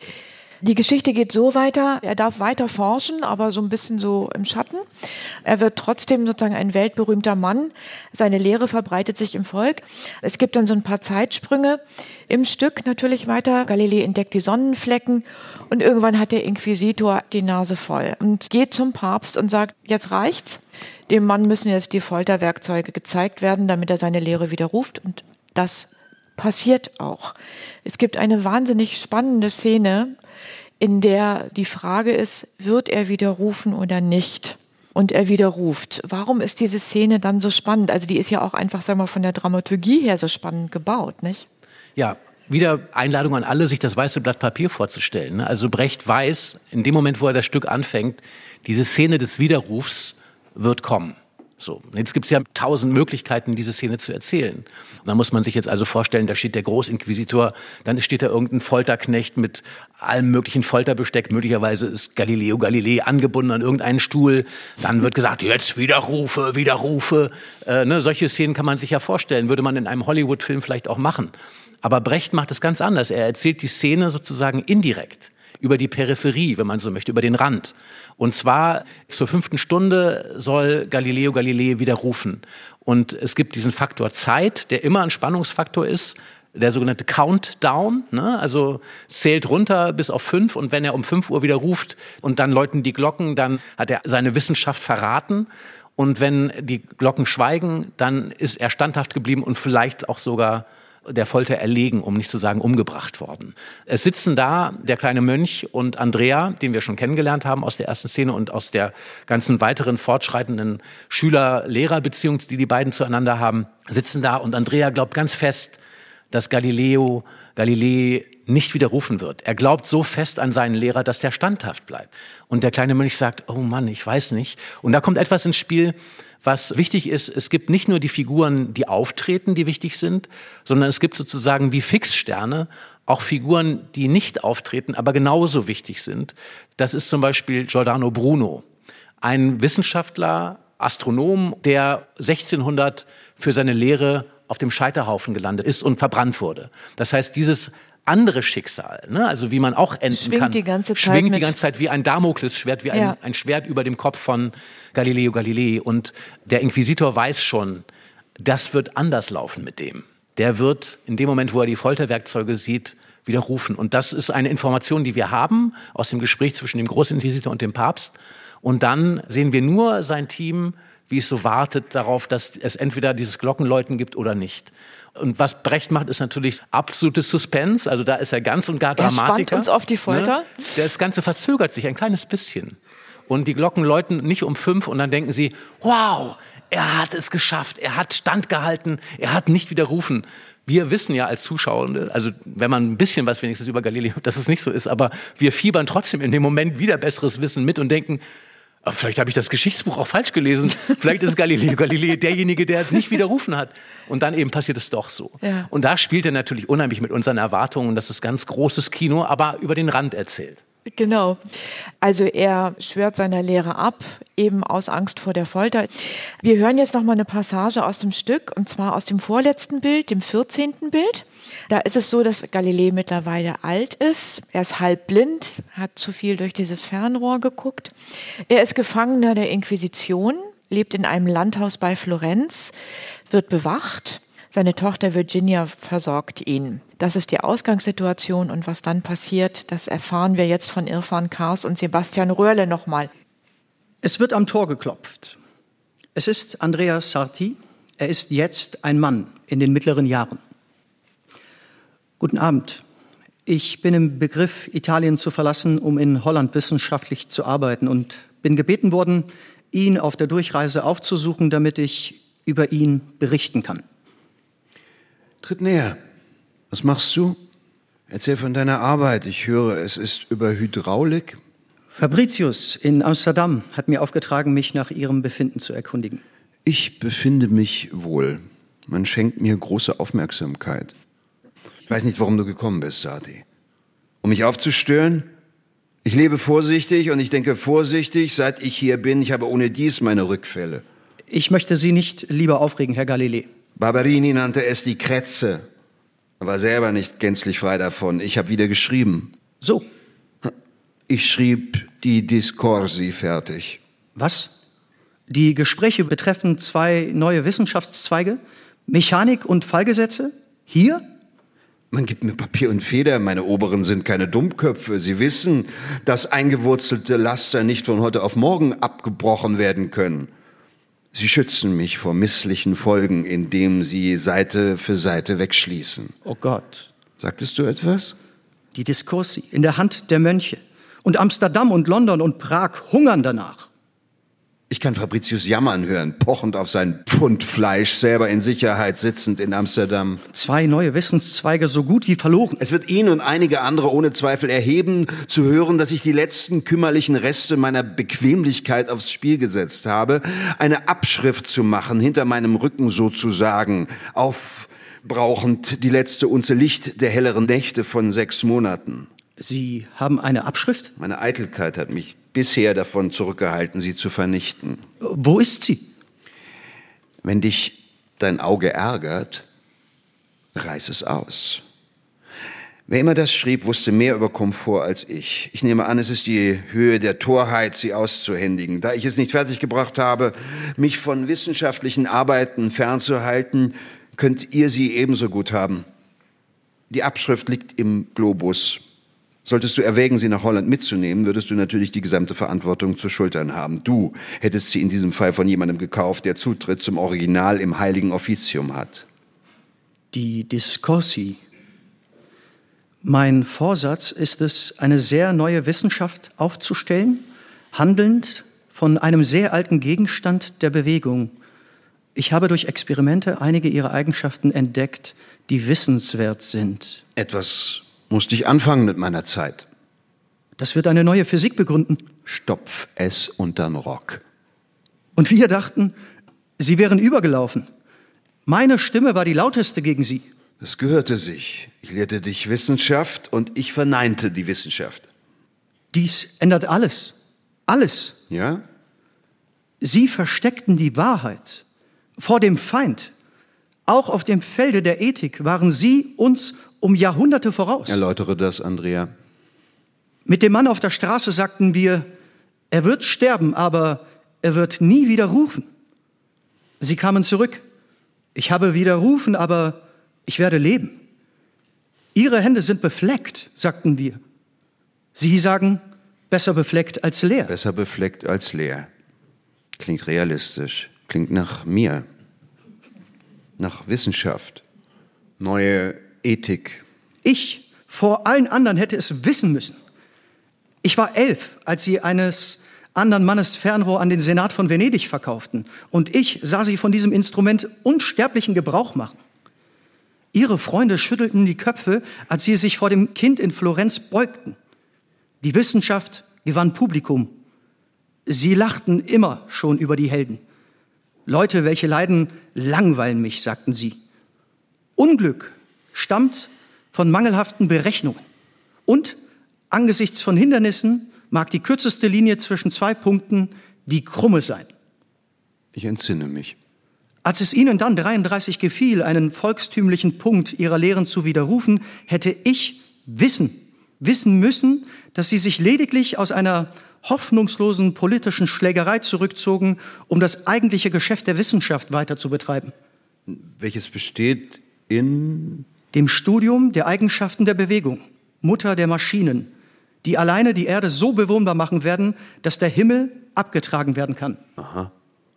Die Geschichte geht so weiter, er darf weiter forschen, aber so ein bisschen so im Schatten. Er wird trotzdem sozusagen ein weltberühmter Mann. Seine Lehre verbreitet sich im Volk. Es gibt dann so ein paar Zeitsprünge im Stück natürlich weiter. Galilei entdeckt die Sonnenflecken und irgendwann hat der Inquisitor die Nase voll und geht zum Papst und sagt, jetzt reicht's. Dem Mann müssen jetzt die Folterwerkzeuge gezeigt werden, damit er seine Lehre widerruft, und das passiert auch. Es gibt eine wahnsinnig spannende Szene, in der die Frage ist, wird er widerrufen oder nicht? Und er widerruft. Warum ist diese Szene dann so spannend? Also die ist ja auch einfach, sagen wir, von der Dramaturgie her so spannend gebaut, nicht? Ja, wieder Einladung an alle, sich das weiße Blatt Papier vorzustellen. Also Brecht weiß, in dem Moment, wo er das Stück anfängt, diese Szene des Widerrufs wird kommen. So, jetzt gibt es ja tausend Möglichkeiten, diese Szene zu erzählen. Und da muss man sich jetzt also vorstellen, da steht der Großinquisitor, dann steht da irgendein Folterknecht mit allem möglichen Folterbesteck. Möglicherweise ist Galileo Galilei angebunden an irgendeinen Stuhl. Dann wird gesagt, jetzt Widerrufe, Widerrufe. Äh, ne, solche Szenen kann man sich ja vorstellen, würde man in einem Hollywood-Film vielleicht auch machen. Aber Brecht macht es ganz anders. Er erzählt die Szene sozusagen indirekt, über die Peripherie, wenn man so möchte, über den Rand. Und zwar zur fünften Stunde soll Galileo Galilei widerrufen. Und es gibt diesen Faktor Zeit, der immer ein Spannungsfaktor ist, der sogenannte Countdown, ne? Also zählt runter bis auf fünf, und wenn er um fünf Uhr widerruft und dann läuten die Glocken, dann hat er seine Wissenschaft verraten. Und wenn die Glocken schweigen, dann ist er standhaft geblieben und vielleicht auch sogar der Folter erlegen, um nicht zu sagen umgebracht worden. Es sitzen da der kleine Mönch und Andrea, den wir schon kennengelernt haben aus der ersten Szene und aus der ganzen weiteren fortschreitenden Schüler-Lehrer-Beziehung, die die beiden zueinander haben, sitzen da, und Andrea glaubt ganz fest, dass Galileo Galilei nicht widerrufen wird. Er glaubt so fest an seinen Lehrer, dass der standhaft bleibt. Und der kleine Mönch sagt, oh Mann, ich weiß nicht. Und da kommt etwas ins Spiel, was wichtig ist. Es gibt nicht nur die Figuren, die auftreten, die wichtig sind, sondern es gibt sozusagen wie Fixsterne auch Figuren, die nicht auftreten, aber genauso wichtig sind. Das ist zum Beispiel Giordano Bruno, ein Wissenschaftler, Astronom, der sechzehnhundert für seine Lehre auf dem Scheiterhaufen gelandet ist und verbrannt wurde. Das heißt, dieses andere Schicksal, ne, also wie man auch enden schwingt kann, die ganze Zeit schwingt mit. die ganze Zeit wie ein Damoklesschwert, wie ein, ja. ein Schwert über dem Kopf von Galileo Galilei. Und der Inquisitor weiß schon, das wird anders laufen mit dem. Der wird in dem Moment, wo er die Folterwerkzeuge sieht, widerrufen. Und das ist eine Information, die wir haben aus dem Gespräch zwischen dem Großinquisitor und dem Papst. Und dann sehen wir nur sein Team wie es so wartet darauf, dass es entweder dieses Glockenläuten gibt oder nicht. Und was Brecht macht, ist natürlich absolutes Suspense. Also da ist er ganz und gar Dramatiker. Er spannt uns auf die Folter. Ne? Das Ganze verzögert sich ein kleines bisschen. Und die Glocken läuten nicht um fünf und dann denken sie, wow, er hat es geschafft, er hat standgehalten, er hat nicht widerrufen. Wir wissen ja als Zuschauende, also wenn man ein bisschen was wenigstens über Galileo, dass es nicht so ist, aber wir fiebern trotzdem in dem Moment wieder besseres Wissen mit und denken, oh, vielleicht habe ich das Geschichtsbuch auch falsch gelesen. Vielleicht ist Galileo Galilei derjenige, der nicht widerrufen hat. Und dann eben passiert es doch so. Ja. Und da spielt er natürlich unheimlich mit unseren Erwartungen. Das ist ganz großes Kino, aber über den Rand erzählt. Genau. Also er schwört seiner Lehre ab, eben aus Angst vor der Folter. Wir hören jetzt noch mal eine Passage aus dem Stück, und zwar aus dem vorletzten Bild, dem vierzehnten Bild. Da ist es so, dass Galilei mittlerweile alt ist. Er ist halb blind, hat zu viel durch dieses Fernrohr geguckt. Er ist Gefangener der Inquisition, lebt in einem Landhaus bei Florenz, wird bewacht. Seine Tochter Virginia versorgt ihn. Das ist die Ausgangssituation, und was dann passiert, das erfahren wir jetzt von Irfan Kars und Sebastian Röhrle nochmal. Es wird am Tor geklopft. Es ist Andrea Sarti. Er ist jetzt ein Mann in den mittleren Jahren. Guten Abend. Ich bin im Begriff, Italien zu verlassen, um in Holland wissenschaftlich zu arbeiten, und bin gebeten worden, ihn auf der Durchreise aufzusuchen, damit ich über ihn berichten kann. Tritt näher. Was machst du? Erzähl von deiner Arbeit. Ich höre, es ist über Hydraulik. Fabricius in Amsterdam hat mir aufgetragen, mich nach ihrem Befinden zu erkundigen. Ich befinde mich wohl. Man schenkt mir große Aufmerksamkeit. Ich weiß nicht, warum du gekommen bist, Sarti. Um mich aufzustören? Ich lebe vorsichtig und ich denke vorsichtig, seit ich hier bin. Ich habe ohne dies meine Rückfälle. Ich möchte Sie nicht lieber aufregen, Herr Galilei. Barberini nannte es die Krätze. Er war selber nicht gänzlich frei davon. Ich habe wieder geschrieben. So. Ich schrieb die Discorsi fertig. Was? Die Gespräche betreffen zwei neue Wissenschaftszweige? Mechanik und Fallgesetze? Hier? Man gibt mir Papier und Feder. Meine Oberen sind keine Dummköpfe. Sie wissen, dass eingewurzelte Laster nicht von heute auf morgen abgebrochen werden können. Sie schützen mich vor misslichen Folgen, indem sie Seite für Seite wegschließen. Oh Gott. Sagtest du etwas? Die Discorsi in der Hand der Mönche. Und Amsterdam und London und Prag hungern danach. Ich kann Fabricius jammern hören, pochend auf sein Pfund Fleisch, selber in Sicherheit sitzend in Amsterdam. Zwei neue Wissenszweige so gut wie verloren. Es wird ihn und einige andere ohne Zweifel erheben, zu hören, dass ich die letzten kümmerlichen Reste meiner Bequemlichkeit aufs Spiel gesetzt habe, eine Abschrift zu machen, hinter meinem Rücken sozusagen, aufbrauchend die letzte Unze Licht der helleren Nächte von sechs Monaten. Sie haben eine Abschrift? Meine Eitelkeit hat mich bisher davon zurückgehalten, sie zu vernichten. Wo ist sie? Wenn dich dein Auge ärgert, reiß es aus. Wer immer das schrieb, wusste mehr über Komfort als ich. Ich nehme an, es ist die Höhe der Torheit, sie auszuhändigen. Da ich es nicht fertiggebracht habe, mich von wissenschaftlichen Arbeiten fernzuhalten, könnt ihr sie ebenso gut haben. Die Abschrift liegt im Globus. Solltest du erwägen, sie nach Holland mitzunehmen, würdest du natürlich die gesamte Verantwortung zu schultern haben. Du hättest sie in diesem Fall von jemandem gekauft, der Zutritt zum Original im Heiligen Offizium hat. Die Discorsi. Mein Vorsatz ist es, eine sehr neue Wissenschaft aufzustellen, handelnd von einem sehr alten Gegenstand der Bewegung. Ich habe durch Experimente einige ihrer Eigenschaften entdeckt, die wissenswert sind. Etwas musste ich anfangen mit meiner Zeit. Das wird eine neue Physik begründen. Stopf es untern Rock. Und wir dachten, Sie wären übergelaufen. Meine Stimme war die lauteste gegen Sie. Das gehörte sich. Ich lehrte dich Wissenschaft und ich verneinte die Wissenschaft. Dies ändert alles. Alles. Ja? Sie versteckten die Wahrheit vor dem Feind. Auch auf dem Felde der Ethik waren Sie uns um Jahrhunderte voraus. Erläutere das, Andrea. Mit dem Mann auf der Straße sagten wir, er wird sterben, aber er wird nie widerrufen. Sie kamen zurück. Ich habe widerrufen, aber ich werde leben. Ihre Hände sind befleckt, sagten wir. Sie sagen, besser befleckt als leer. Besser befleckt als leer. Klingt realistisch. Klingt nach mir. Nach Wissenschaft. Neue Ethik. Ich vor allen anderen hätte es wissen müssen. Ich war elf, als sie eines anderen Mannes Fernrohr an den Senat von Venedig verkauften. Und ich sah sie von diesem Instrument unsterblichen Gebrauch machen. Ihre Freunde schüttelten die Köpfe, als sie sich vor dem Kind in Florenz beugten. Die Wissenschaft gewann Publikum. Sie lachten immer schon über die Helden. Leute, welche leiden, langweilen mich, sagten sie. Unglück stammt von mangelhaften Berechnungen. Und angesichts von Hindernissen mag die kürzeste Linie zwischen zwei Punkten die krumme sein. Ich entsinne mich. Als es ihnen dann dreiunddreißig gefiel, einen volkstümlichen Punkt ihrer Lehren zu widerrufen, hätte ich wissen, wissen müssen, dass sie sich lediglich aus einer hoffnungslosen politischen Schlägerei zurückzogen, um das eigentliche Geschäft der Wissenschaft weiter zu betreiben. Welches besteht in dem Studium der Eigenschaften der Bewegung, Mutter der Maschinen, die alleine die Erde so bewohnbar machen werden, dass der Himmel abgetragen werden kann. Aha.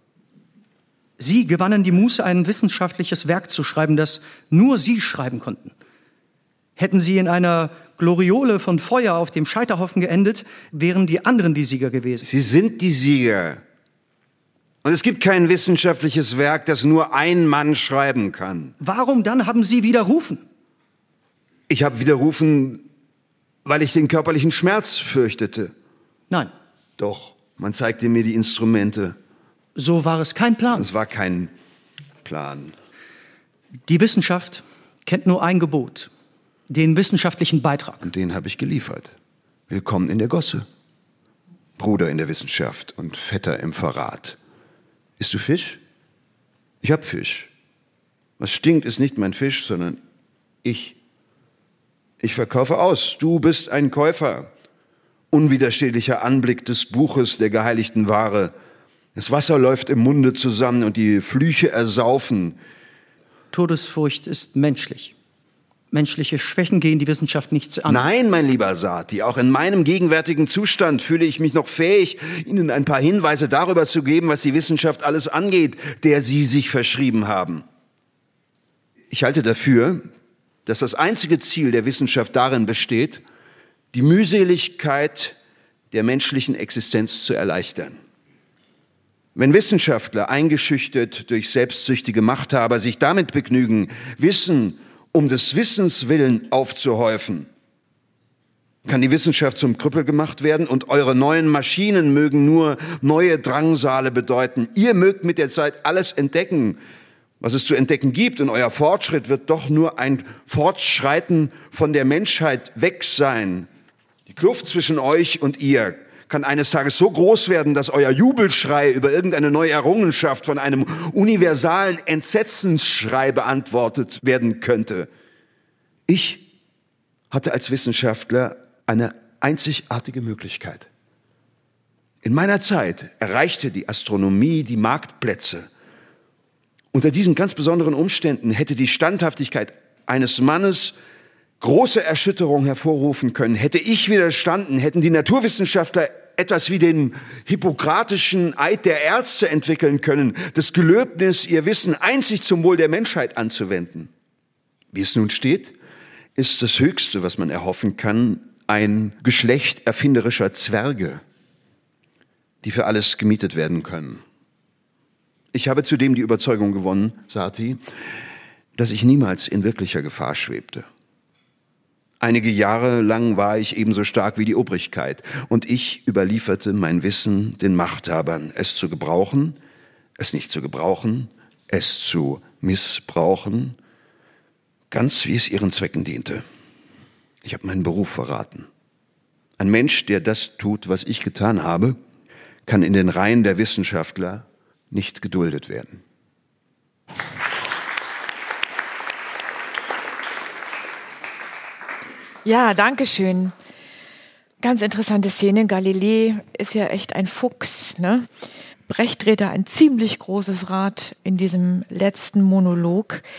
Sie gewannen die Muße, ein wissenschaftliches Werk zu schreiben, das nur sie schreiben konnten. Hätten sie in einer Gloriole von Feuer auf dem Scheiterhaufen geendet, wären die anderen die Sieger gewesen. Sie sind die Sieger. Und es gibt kein wissenschaftliches Werk, das nur ein Mann schreiben kann. Warum dann haben Sie widerrufen? Ich habe widerrufen, weil ich den körperlichen Schmerz fürchtete. Nein. Doch, man zeigte mir die Instrumente. So war es kein Plan. Es war kein Plan. Die Wissenschaft kennt nur ein Gebot, den wissenschaftlichen Beitrag. Und den habe ich geliefert. Willkommen in der Gosse. Bruder in der Wissenschaft und Vetter im Verrat. Isst du Fisch? Ich hab Fisch. Was stinkt, ist nicht mein Fisch, sondern ich. Ich verkaufe aus. Du bist ein Käufer. Unwiderstehlicher Anblick des Buches der geheiligten Ware. Das Wasser läuft im Munde zusammen und die Flüche ersaufen. Todesfurcht ist menschlich. Menschliche Schwächen gehen die Wissenschaft nichts an. Nein, mein lieber Sati, auch in meinem gegenwärtigen Zustand fühle ich mich noch fähig, Ihnen ein paar Hinweise darüber zu geben, was die Wissenschaft alles angeht, der Sie sich verschrieben haben. Ich halte dafür, dass das einzige Ziel der Wissenschaft darin besteht, die Mühseligkeit der menschlichen Existenz zu erleichtern. Wenn Wissenschaftler, eingeschüchtert durch selbstsüchtige Machthaber, sich damit begnügen, Wissen um des Wissens willen aufzuhäufen, kann die Wissenschaft zum Krüppel gemacht werden und eure neuen Maschinen mögen nur neue Drangsale bedeuten. Ihr mögt mit der Zeit alles entdecken, was es zu entdecken gibt, und euer Fortschritt wird doch nur ein Fortschreiten von der Menschheit weg sein. Die Kluft zwischen euch und ihr kann eines Tages so groß werden, dass euer Jubelschrei über irgendeine neue Errungenschaft von einem universalen Entsetzensschrei beantwortet werden könnte. Ich hatte als Wissenschaftler eine einzigartige Möglichkeit. In meiner Zeit erreichte die Astronomie die Marktplätze. Unter diesen ganz besonderen Umständen hätte die Standhaftigkeit eines Mannes große Erschütterung hervorrufen können. Hätte ich widerstanden, hätten die Naturwissenschaftler etwas wie den hippokratischen Eid der Ärzte entwickeln können, das Gelöbnis, ihr Wissen einzig zum Wohl der Menschheit anzuwenden. Wie es nun steht, ist das Höchste, was man erhoffen kann, ein Geschlecht erfinderischer Zwerge, die für alles gemietet werden können. Ich habe zudem die Überzeugung gewonnen, Sati, dass ich niemals in wirklicher Gefahr schwebte. Einige Jahre lang war ich ebenso stark wie die Obrigkeit und ich überlieferte mein Wissen den Machthabern, es zu gebrauchen, es nicht zu gebrauchen, es zu missbrauchen, ganz wie es ihren Zwecken diente. Ich habe meinen Beruf verraten. Ein Mensch, der das tut, was ich getan habe, kann in den Reihen der Wissenschaftler nicht geduldet werden. Ja, danke schön. Ganz interessante Szene. Galilei ist ja echt ein Fuchs, ne? Brecht dreht da ein ziemlich großes Rad in diesem letzten Monolog.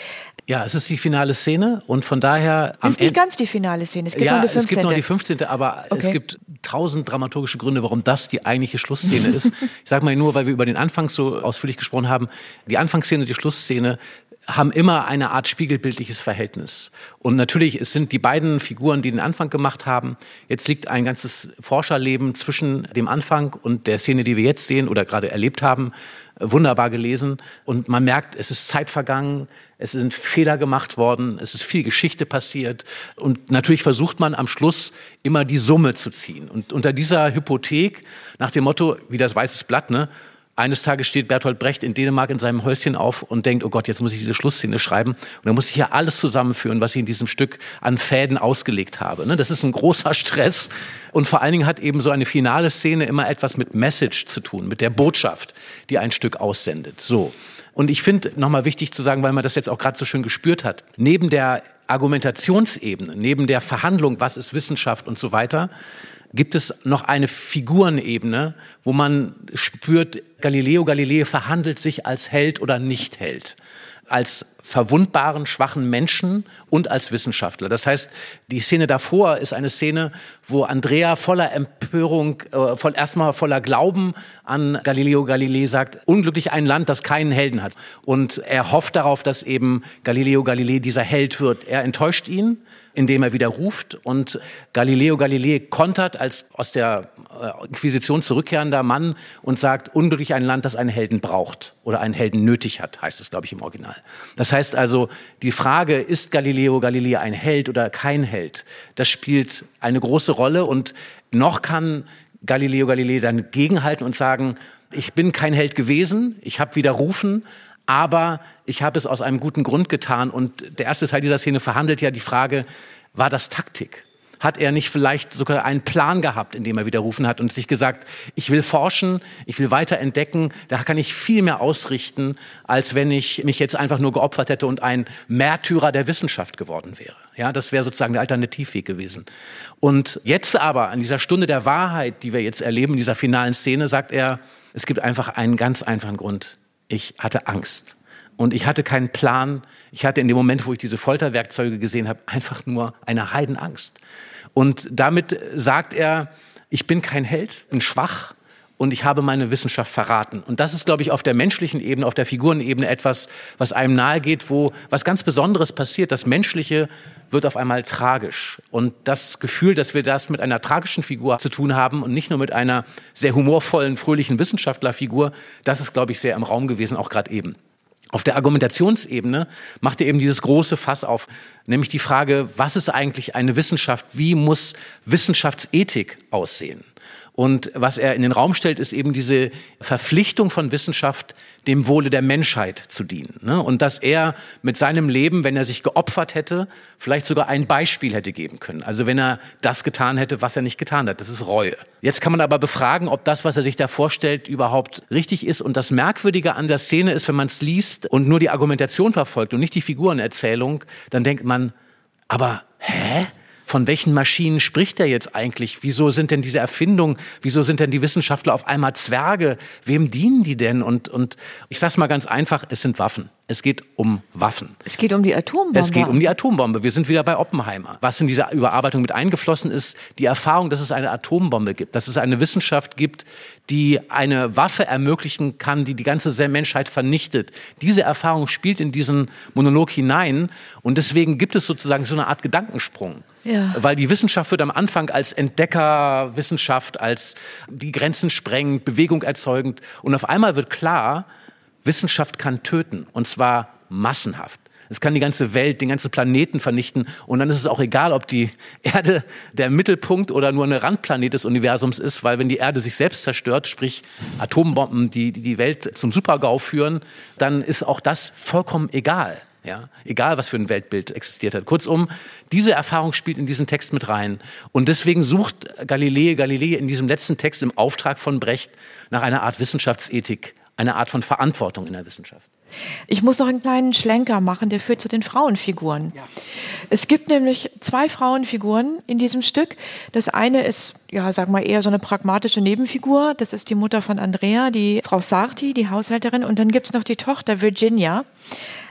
Ja, es ist die finale Szene und von daher... Es ist nicht ganz die finale Szene, es gibt ja, noch die fünfzehnte. es gibt noch die fünfzehnte, aber okay. Es gibt tausend dramaturgische Gründe, warum das die eigentliche Schlussszene ist. Ich sage mal nur, weil wir über den Anfang so ausführlich gesprochen haben, die Anfangsszene und die Schlussszene haben immer eine Art spiegelbildliches Verhältnis. Und natürlich, es sind die beiden Figuren, die den Anfang gemacht haben. Jetzt liegt ein ganzes Forscherleben zwischen dem Anfang und der Szene, die wir jetzt sehen oder gerade erlebt haben. Wunderbar gelesen. Und man merkt, es ist Zeit vergangen, es sind Fehler gemacht worden, es ist viel Geschichte passiert. Und natürlich versucht man am Schluss immer die Summe zu ziehen. Und unter dieser Hypothek, nach dem Motto, wie das weißes Blatt, ne? Eines Tages steht Bertolt Brecht in Dänemark in seinem Häuschen auf und denkt, oh Gott, jetzt muss ich diese Schlussszene schreiben. Und dann muss ich hier alles zusammenführen, was ich in diesem Stück an Fäden ausgelegt habe. Das ist ein großer Stress. Und vor allen Dingen hat eben so eine finale Szene immer etwas mit Message zu tun, mit der Botschaft, die ein Stück aussendet. So. Und ich finde, nochmal wichtig zu sagen, weil man das jetzt auch gerade so schön gespürt hat, neben der Argumentationsebene, neben der Verhandlung, was ist Wissenschaft und so weiter, gibt es noch eine Figurenebene, wo man spürt, Galileo Galilei verhandelt sich als Held oder Nicht-Held, als verwundbaren, schwachen Menschen und als Wissenschaftler. Das heißt, die Szene davor ist eine Szene, wo Andrea voller Empörung, äh, voll, erstmal voller Glauben an Galileo Galilei sagt, unglücklich ein Land, das keinen Helden hat. Und er hofft darauf, dass eben Galileo Galilei dieser Held wird. Er enttäuscht ihn, indem er widerruft, und Galileo Galilei kontert als aus der Inquisition zurückkehrender Mann und sagt, unglücklich ein Land, das einen Helden braucht oder einen Helden nötig hat, heißt es, glaube ich, im Original. Das heißt also, die Frage, ist Galileo Galilei ein Held oder kein Held, das spielt eine große Rolle, und noch kann Galileo Galilei dann gegenhalten und sagen, ich bin kein Held gewesen, ich habe widerrufen, aber ich habe es aus einem guten Grund getan. Und der erste Teil dieser Szene verhandelt ja die Frage, war das Taktik? Hat er nicht vielleicht sogar einen Plan gehabt, in dem er widerrufen hat und sich gesagt, ich will forschen, ich will weiter entdecken, da kann ich viel mehr ausrichten, als wenn ich mich jetzt einfach nur geopfert hätte und ein Märtyrer der Wissenschaft geworden wäre. Ja, das wäre sozusagen der Alternativweg gewesen. Und jetzt aber, an dieser Stunde der Wahrheit, die wir jetzt erleben, in dieser finalen Szene, sagt er, es gibt einfach einen ganz einfachen Grund. Ich hatte Angst und ich hatte keinen Plan. Ich hatte in dem Moment, wo ich diese Folterwerkzeuge gesehen habe, einfach nur eine Heidenangst. Und damit sagt er, ich bin kein Held, bin schwach und ich habe meine Wissenschaft verraten. Und das ist, glaube ich, auf der menschlichen Ebene, auf der Figurenebene etwas, was einem nahe geht, wo was ganz Besonderes passiert. Das Menschliche wird auf einmal tragisch. Und das Gefühl, dass wir das mit einer tragischen Figur zu tun haben und nicht nur mit einer sehr humorvollen, fröhlichen Wissenschaftlerfigur, das ist, glaube ich, sehr im Raum gewesen, auch gerade eben. Auf der Argumentationsebene macht er eben dieses große Fass auf, nämlich die Frage, was ist eigentlich eine Wissenschaft? Wie muss Wissenschaftsethik aussehen? Und was er in den Raum stellt, ist eben diese Verpflichtung von Wissenschaft, dem Wohle der Menschheit zu dienen. Und dass er mit seinem Leben, wenn er sich geopfert hätte, vielleicht sogar ein Beispiel hätte geben können. Also wenn er das getan hätte, was er nicht getan hat. Das ist Reue. Jetzt kann man aber befragen, ob das, was er sich da vorstellt, überhaupt richtig ist. Und das Merkwürdige an der Szene ist, wenn man es liest und nur die Argumentation verfolgt und nicht die Figurenerzählung, dann denkt man, aber hä? Von welchen Maschinen spricht er jetzt eigentlich? Wieso sind denn diese Erfindungen? Wieso sind denn die Wissenschaftler auf einmal Zwerge? Wem dienen die denn? Und, und ich sag's mal ganz einfach, es sind Waffen. Es geht um Waffen. Es geht um die Atombombe. Es geht um die Atombombe. Wir sind wieder bei Oppenheimer. Was in dieser Überarbeitung mit eingeflossen ist, die Erfahrung, dass es eine Atombombe gibt, dass es eine Wissenschaft gibt, die eine Waffe ermöglichen kann, die die ganze Menschheit vernichtet. Diese Erfahrung spielt in diesen Monolog hinein, und deswegen gibt es sozusagen so eine Art Gedankensprung. Ja. Weil die Wissenschaft wird am Anfang als Entdeckerwissenschaft, als die Grenzen sprengend, Bewegung erzeugend, und auf einmal wird klar, Wissenschaft kann töten, und zwar massenhaft. Es kann die ganze Welt, den ganzen Planeten vernichten, und dann ist es auch egal, ob die Erde der Mittelpunkt oder nur eine Randplanet des Universums ist, weil wenn die Erde sich selbst zerstört, sprich Atombomben, die die Welt zum Super-GAU führen, dann ist auch das vollkommen egal. Ja, egal, was für ein Weltbild existiert hat. Kurzum, diese Erfahrung spielt in diesen Text mit rein. Und deswegen sucht Galilei Galilei in diesem letzten Text im Auftrag von Brecht nach einer Art Wissenschaftsethik, einer Art von Verantwortung in der Wissenschaft. Ich muss noch einen kleinen Schlenker machen, der führt zu den Frauenfiguren. Ja. Es gibt nämlich zwei Frauenfiguren in diesem Stück. Das eine ist, ja, sag mal, eher so eine pragmatische Nebenfigur. Das ist die Mutter von Andrea, die Frau Sarti, die Haushälterin. Und dann gibt's noch die Tochter Virginia.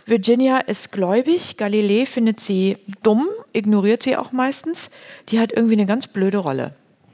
Virginia ist gläubig, Galilei findet sie dumm, ignoriert sie auch meistens. Die hat irgendwie eine ganz blöde Rolle.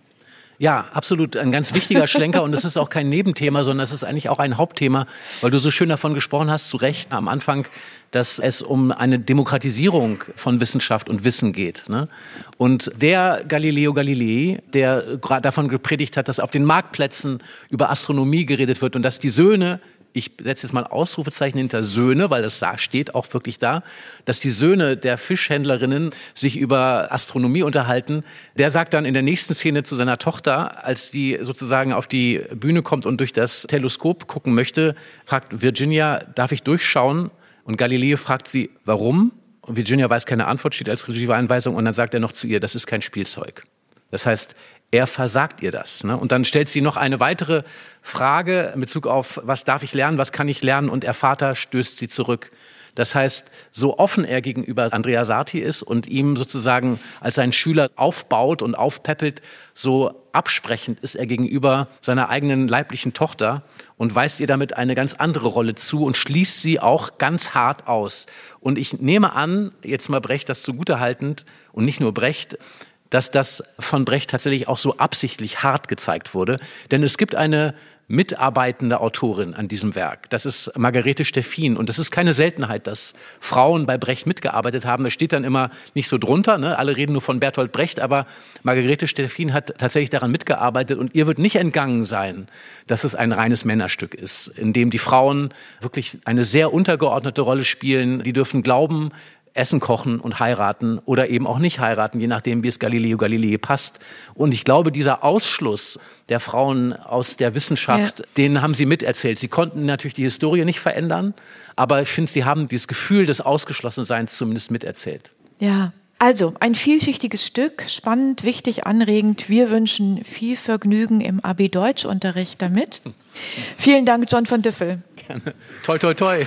Ja, absolut ein ganz wichtiger Schlenker und es ist auch kein Nebenthema, sondern es ist eigentlich auch ein Hauptthema, weil du so schön davon gesprochen hast, zu Recht am Anfang, dass es um eine Demokratisierung von Wissenschaft und Wissen geht. Ne? Und der Galileo Galilei, der gerade davon gepredigt hat, dass auf den Marktplätzen über Astronomie geredet wird und dass die Söhne, ich setze jetzt mal Ausrufezeichen hinter Söhne, weil es da steht auch wirklich da, dass die Söhne der Fischhändlerinnen sich über Astronomie unterhalten. Der sagt dann in der nächsten Szene zu seiner Tochter, als die sozusagen auf die Bühne kommt und durch das Teleskop gucken möchte, fragt Virginia, darf ich durchschauen? Und Galileo fragt sie, warum? Und Virginia weiß keine Antwort, steht als Regieanweisung und dann sagt er noch zu ihr, das ist kein Spielzeug. Das heißt, er versagt ihr das. Ne? Und dann stellt sie noch eine weitere Frage in Bezug auf, was darf ich lernen, was kann ich lernen? Und ihr Vater stößt sie zurück. Das heißt, so offen er gegenüber Andrea Sarti ist und ihm sozusagen als seinen Schüler aufbaut und aufpäppelt, so absprechend ist er gegenüber seiner eigenen leiblichen Tochter und weist ihr damit eine ganz andere Rolle zu und schließt sie auch ganz hart aus. Und ich nehme an, jetzt mal Brecht das zugutehaltend und nicht nur Brecht, dass das von Brecht tatsächlich auch so absichtlich hart gezeigt wurde. Denn es gibt eine mitarbeitende Autorin an diesem Werk. Das ist Margarete Steffin. Und das ist keine Seltenheit, dass Frauen bei Brecht mitgearbeitet haben. Es steht dann immer nicht so drunter, ne? Alle reden nur von Bertolt Brecht, aber Margarete Steffin hat tatsächlich daran mitgearbeitet und ihr wird nicht entgangen sein, dass es ein reines Männerstück ist, in dem die Frauen wirklich eine sehr untergeordnete Rolle spielen. Die dürfen glauben, Essen kochen und heiraten oder eben auch nicht heiraten, je nachdem, wie es Galileo Galilei passt. Und ich glaube, dieser Ausschluss der Frauen aus der Wissenschaft, ja. den haben sie miterzählt. Sie konnten natürlich die Historie nicht verändern, aber ich finde, sie haben dieses Gefühl des Ausgeschlossenseins zumindest miterzählt. Ja, also ein vielschichtiges Stück, spannend, wichtig, anregend. Wir wünschen viel Vergnügen im A B Deutschunterricht damit. Vielen Dank, John von Düffel. Gerne. Toi, toi, toi.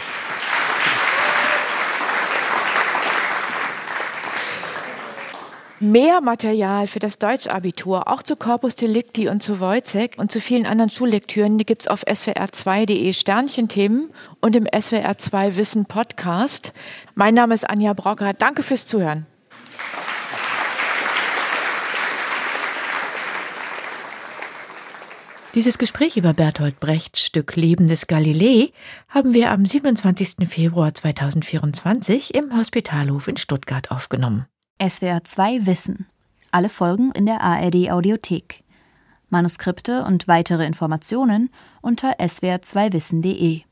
Mehr Material für das Deutschabitur, auch zu Corpus Delicti und zu Wojzeck und zu vielen anderen Schullektüren, die gibt es auf s w r zwei punkt de Sternchenthemen und im S W R zwei Wissen Podcast. Mein Name ist Anja Brocker. Danke fürs Zuhören. Dieses Gespräch über Bertolt Brechts Stück Leben des Galilei haben wir am siebenundzwanzigsten Februar zweitausendvierundzwanzig im Hospitalhof in Stuttgart aufgenommen. S W R zwei Wissen. Alle Folgen in der A R D Audiothek. Manuskripte und weitere Informationen unter s w r zwei wissen punkt de.